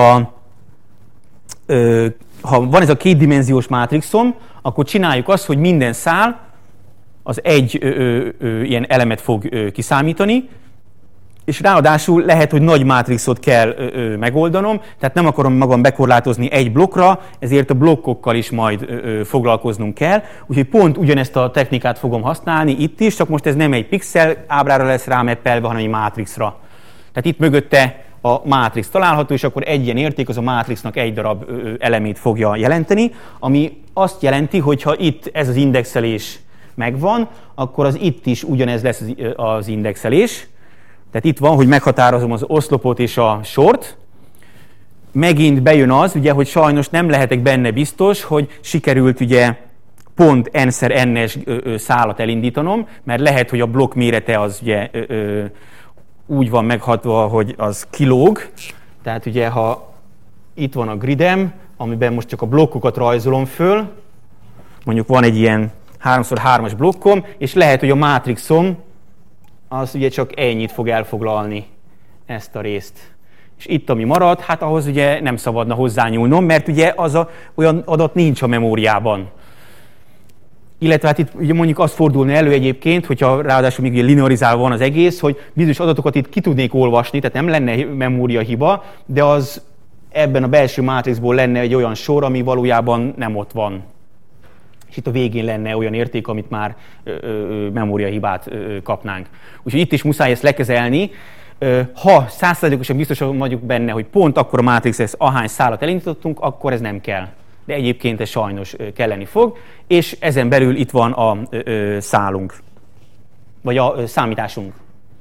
ha van ez a kétdimenziós mátrixom, akkor csináljuk azt, hogy minden szál az egy ilyen elemet fog kiszámítani, és ráadásul lehet, hogy nagy mátrixot kell megoldanom, tehát nem akarom magam bekorlátozni egy blokkra, ezért a blokkokkal is majd foglalkoznunk kell. Úgyhogy pont ugyanezt a technikát fogom használni itt is, csak most ez nem egy pixel ábrára lesz rámeppelve, hanem egy mátrixra. Tehát itt mögötte a mátrix található, és akkor egy ilyen érték az a mátrixnak egy darab elemét fogja jelenteni, ami azt jelenti, hogy ha itt ez az indexelés megvan, akkor az itt is ugyanez lesz az indexelés. Tehát itt van, hogy meghatározom az oszlopot és a sort. Megint bejön az, ugye, hogy sajnos nem lehetek benne biztos, hogy sikerült ugye pont n-szer n-es szálat elindítanom, mert lehet, hogy a blokk mérete az ugye úgy van meghatva, hogy az kilóg. Tehát ugye, ha itt van a gridem, amiben most csak a blokkokat rajzolom föl, mondjuk van egy ilyen 3x3-as blokkom, és lehet, hogy a mátrixom az ugye csak ennyit fog elfoglalni, ezt a részt. És itt, ami marad, hát ahhoz ugye nem szabadna hozzányúlnom, mert ugye olyan adat nincs a memóriában. Illetve hát itt ugye mondjuk az fordulna elő egyébként, hogyha ráadásul még linearizálva van az egész, hogy bizonyos adatokat itt ki tudnék olvasni, tehát nem lenne memóriahiba, de az ebben a belső mátrixból lenne egy olyan sor, ami valójában nem ott van. És itt a végén lenne olyan érték, amit már memóriahibát kapnánk. Úgyhogy itt is muszáj ezt lekezelni. Ha 100%-osan biztosan vagyok benne, hogy pont akkor a mátrix lesz, ahány szálat elindítottunk, akkor ez nem kell. De egyébként ez sajnos kelleni fog, és ezen belül itt van a szálunk, vagy a számításunk.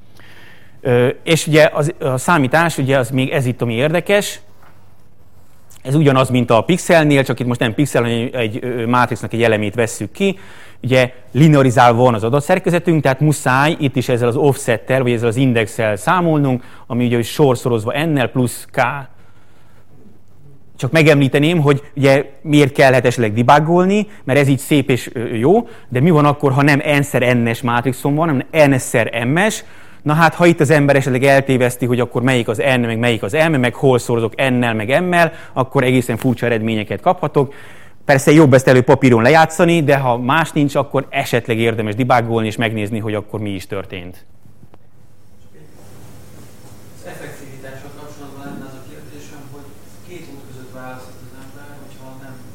És ugye a számítás, ugye az még ez itt, ami érdekes, ez ugyanaz, mint a pixelnél, csak itt most nem pixel, hanem egy mátrixnak egy elemét vesszük ki. Ugye linearizálva van az adatszerkezetünk, tehát muszáj itt is ezzel az offsettel, vagy ezzel az indexel számolnunk, ami ugye sorszorozva n-nel plusz k. Csak megemlíteném, hogy ugye miért kellhet esetleg debuggolni, mert ez így szép és jó, de mi van akkor, ha nem n-szer n-es mátrixom van, hanem n-szer m-es. Na hát, ha itt az ember esetleg eltéveszti, hogy akkor melyik az n, meg melyik az m, meg hol szorozok n-nel, meg m-mel, akkor egészen furcsa eredményeket kaphatok. Persze jobb ezt elő papíron lejátszani, de ha más nincs, akkor esetleg érdemes debuggolni és megnézni, hogy akkor mi is történt. Az effektivitással kapcsolatban lenne az a kérdésem, hogy két út között választhat az ember, hogyha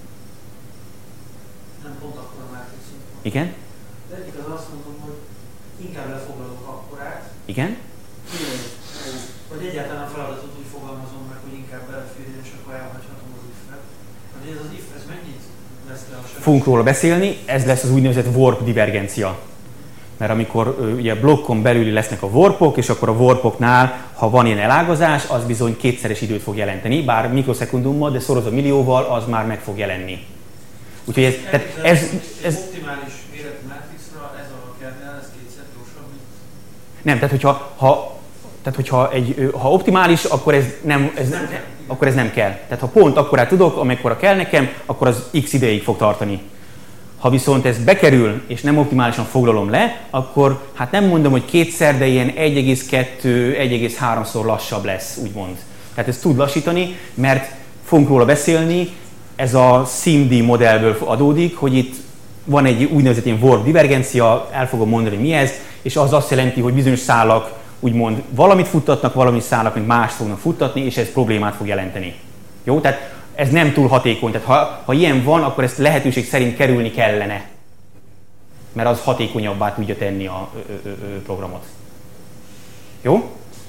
nem pont akkor a mátrixunk van. Igen? Az egyik az azt mondom, hogy inkább lefoglalok akkorát. Igen? Vagy egyáltalán feladatot úgy fogalmazom meg, hogy inkább beleférjen, és akkor elhagyhatom az if-et. Vagy ez az if, ez mennyit vesz le a sebesség? Fogunk róla beszélni, ez lesz az úgynevezett warp divergencia. mert amikor ugye blokkon belül lesznek a warpok, és akkor a warpoknál, ha van ilyen elágazás, az bizony kétszeres időt fog jelenteni, bár mikroszekundummal, de szorozva millióval az már meg fog jelenni. Úgyhogy ez optimális méretű mátrixra ez a kernel, ez kétszer gyorsabb, mint... Nem, tehát hogyha optimális, akkor akkor ez nem kell. Tehát ha pont akkorát tudok, amekkora kell nekem, akkor az x ideig fog tartani. Ha viszont ez bekerül, és nem optimálisan foglalom le, akkor hát nem mondom, hogy kétszer, de ilyen 1,2-1,3-szor lassabb lesz, úgymond. Tehát ez tud lassítani, mert fogunk róla beszélni, ez a SIMD modellből adódik, hogy itt van egy úgynevezett ilyen warp divergencia, el fogom mondani, mi ez, és az azt jelenti, hogy bizonyos szálak úgymond valamit futtatnak, valami szálak meg mást fognak futtatni, és ez problémát fog jelenteni. Jó? Tehát ez nem túl hatékony. Tehát ha ilyen van, akkor ezt lehetőség szerint kerülni kellene. Mert az hatékonyabbá tudja tenni a programot. Jó?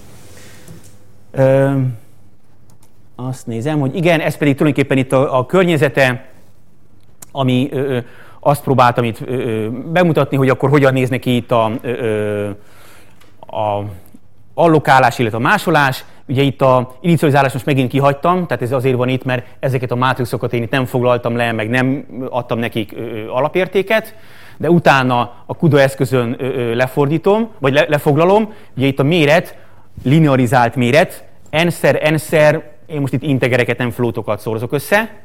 Azt nézem, hogy igen, ez pedig tulajdonképpen itt a környezete, ami azt próbáltam itt bemutatni, hogy akkor hogyan néz neki itt a allokálás, illetve a másolás. Ugye itt a inicializálást most megint kihagytam, tehát ez azért van itt, mert ezeket a mátrixokat én itt nem foglaltam le, meg nem adtam nekik alapértéket, de utána a CUDA eszközön lefordítom, vagy lefoglalom. Ugye itt a méret, linearizált méret, n-szer, én most itt integereket, nem floatokat szorzok össze,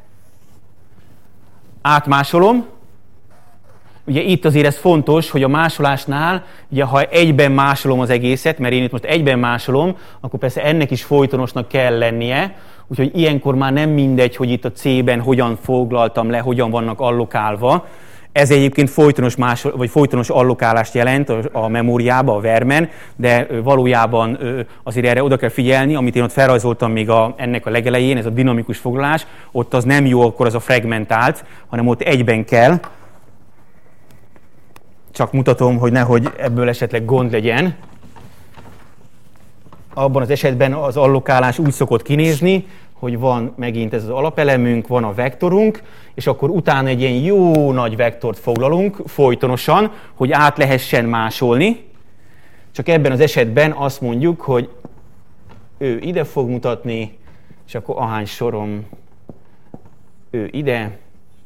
átmásolom. Ugye itt azért ez fontos, hogy a másolásnál, ugye ha egyben másolom az egészet, mert én itt most egyben másolom, akkor persze ennek is folytonosnak kell lennie, úgyhogy ilyenkor már nem mindegy, hogy itt a C-ben hogyan foglaltam le, hogyan vannak allokálva. Ez egyébként folytonos allokálást jelent a memóriába, a VERM-en, de valójában azért erre oda kell figyelni, amit én ott felrajzoltam még ennek a legelején, ez a dinamikus foglalás, ott az nem jó, akkor az a fragmentált, hanem ott egyben kell. Csak mutatom, hogy nehogy ebből esetleg gond legyen. Abban az esetben az allokálás úgy szokott kinézni, hogy van megint ez az alapelemünk, van a vektorunk, és akkor utána egy ilyen jó nagy vektort foglalunk folytonosan, hogy át lehessen másolni. Csak ebben az esetben azt mondjuk, hogy ő ide fog mutatni, és akkor ahány sorom, ő ide,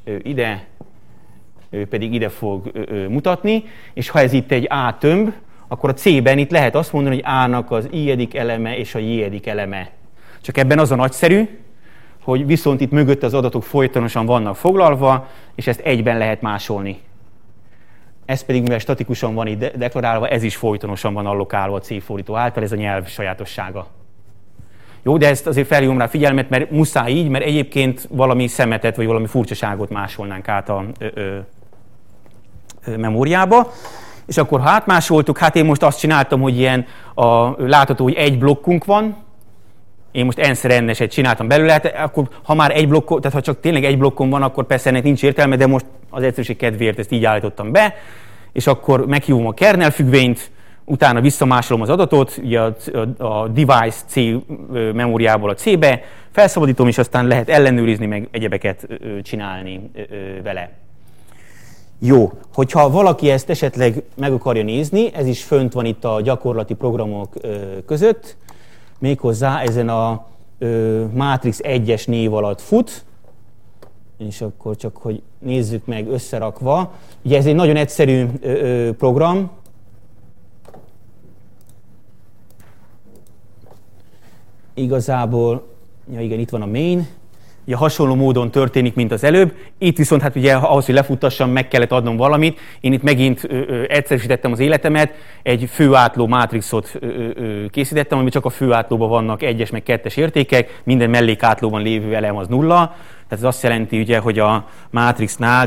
ő pedig ide fog mutatni, és ha ez itt egy A tömb, akkor a C-ben itt lehet azt mondani, hogy A-nak az i-edik eleme és a j-edik eleme. Csak ebben az a nagyszerű, hogy viszont itt mögött az adatok folytonosan vannak foglalva, és ezt egyben lehet másolni. Ez pedig, mivel statikusan van itt deklarálva, ez is folytonosan van allokálva a C-fordító által, ez a nyelv sajátossága. Jó, de ezt azért felhívom rá figyelmet, mert muszáj így, mert egyébként valami szemetet, vagy valami furcsaságot másolnánk át a memóriába. És akkor ha átmásoltuk, hát én most azt csináltam, hogy ilyen látható, hogy egy blokkunk van, én most n-szer n-eset csináltam belőle, hát akkor ha már egy blokkon, tehát ha csak tényleg egy blokkom van, akkor persze ennek nincs értelme, de most az egyszerűség kedvéért ezt így állítottam be, és akkor meghívom a kernel függvényt, utána visszamásolom az adatot, ugye a device C memóriából a C-be, felszabadítom, és aztán lehet ellenőrizni, meg egyebeket csinálni vele. Jó, hogyha valaki ezt esetleg meg akarja nézni, ez is fönt van itt a gyakorlati programok között, méghozzá ezen a Matrix 1-es név alatt fut, és akkor csak, hogy nézzük meg összerakva. Ugye ez egy nagyon egyszerű program, igazából, ja igen, itt van a main, ugye hasonló módon történik, mint az előbb. Itt viszont hát ugye ahhoz, hogy lefuttassam, meg kellett adnom valamit. Én itt megint egyszerűsítettem az életemet, egy főátló mátrixot készítettem, ami csak a főátlóban vannak 1-es meg 2-es értékek, minden mellékátlóban lévő elem az 0. Tehát ez azt jelenti, ugye, hogy a mátrixnál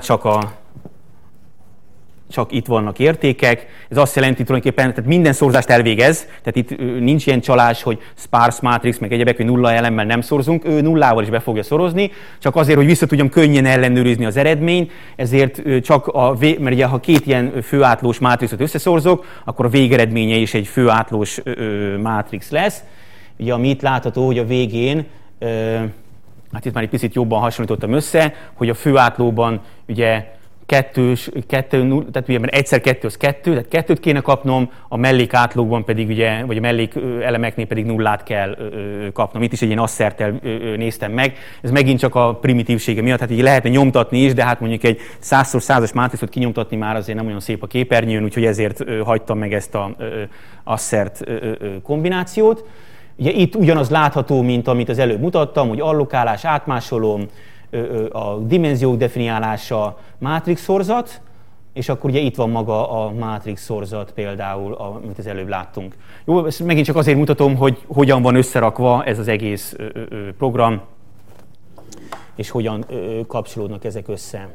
csak itt vannak értékek. Ez azt jelenti tulajdonképpen, tehát minden szorzást elvégez, tehát itt nincs ilyen csalás, hogy sparse matrix, meg egyebek, hogy nulla elemmel nem szorzunk, ő nullával is be fogja szorozni, csak azért, hogy vissza tudjam könnyen ellenőrizni az eredményt, ezért csak mert ugye ha két ilyen főátlós mátrixot összeszorzok, akkor a végeredménye is egy főátlós mátrix lesz. Ugye ami itt látható, hogy a végén, hát itt már egy picit jobban hasonlítottam össze, hogy a főátlóban ugye tehát ugye egyszer 2 az 2, tehát 2-t kéne kapnom, a mellék átlagban pedig ugye, vagy a mellék elemeknél pedig 0-át kell kapnom. Itt is egy ilyen asszerttel néztem meg. Ez megint csak a primitívsége miatt, hát így lehetne nyomtatni is, de hát mondjuk egy 100x100-as mátrixot kinyomtatni már azért nem olyan szép a képernyőn, úgyhogy ezért hagytam meg ezt a asszert kombinációt. Ugye itt ugyanaz látható, mint amit az előbb mutattam, hogy allokálás, átmásolom, a dimenziók definiálása, mátrix szorzat, és akkor ugye itt van maga a mátrix szorzat például, amit az előbb láttunk. Jó, ezt megint csak azért mutatom, hogy hogyan van összerakva ez az egész program, és hogyan kapcsolódnak ezek össze.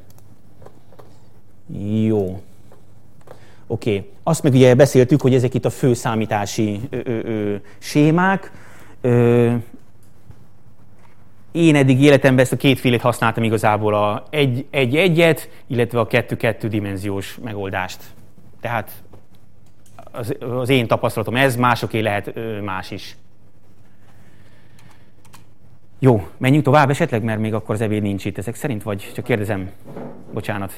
Jó. Oké. Azt meg ugye beszéltük, hogy ezek itt a fő számítási sémák. Én eddig életemben ezt a kétfélét használtam igazából, a 1-1-1-et, illetve a 2-2 dimenziós megoldást. Tehát az én tapasztalatom ez, másoké lehet más is. Jó, menjünk tovább esetleg, mert még akkor az ebéd nincs itt ezek szerint, vagy csak kérdezem? Bocsánat.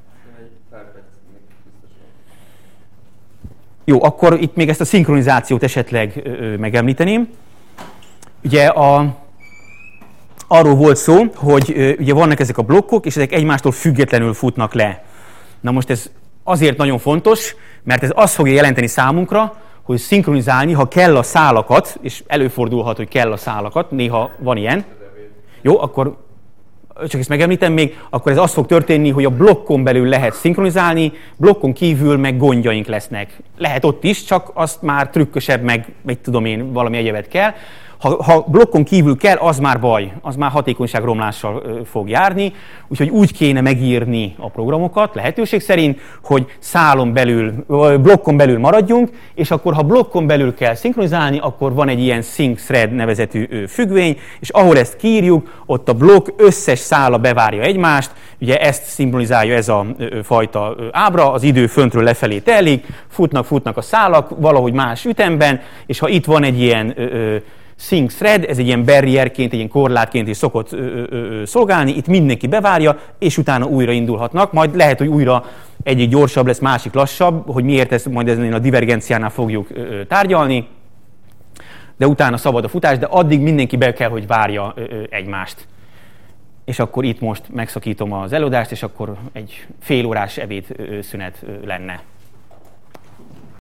Jó, akkor itt még ezt a szinkronizációt esetleg megemlíteném. Ugye arról volt szó, hogy ugye vannak ezek a blokkok, és ezek egymástól függetlenül futnak le. Na most ez azért nagyon fontos, mert ez azt fogja jelenteni számunkra, hogy szinkronizálni, ha kell a szálakat, és előfordulhat, hogy kell a szálakat, néha van ilyen. Jó, akkor csak ezt megemlítem még, akkor ez az fog történni, hogy a blokkon belül lehet szinkronizálni, blokkon kívül meg gondjaink lesznek. Lehet ott is, csak azt már trükkösebb, meg tudom én, valami egyebet kell. Ha blokkon kívül kell, az már baj, az már hatékonyságromlással fog járni, úgyhogy úgy kéne megírni a programokat lehetőség szerint, hogy blokkon belül maradjunk, és akkor ha blokkon belül kell szinkronizálni, akkor van egy ilyen sync thread nevezetű függvény, és ahol ezt kiírjuk, ott a blokk összes szála bevárja egymást, ugye ezt szinkronizálja ez a fajta ábra, az idő föntről lefelé telik, futnak a szálak valahogy más ütemben, és ha itt van egy ilyen sync thread, ez egy ilyen barrierként, egy ilyen korlátként is szokott szolgálni, itt mindenki bevárja, és utána újra indulhatnak, majd lehet, hogy újra egyik gyorsabb lesz, másik lassabb, hogy miért ezt majd ezen a divergenciánál fogjuk tárgyalni, de utána szabad a futás, de addig mindenki be kell, hogy várja egymást. És akkor itt most megszakítom az előadást, és akkor egy fél órás ebédszünet lenne.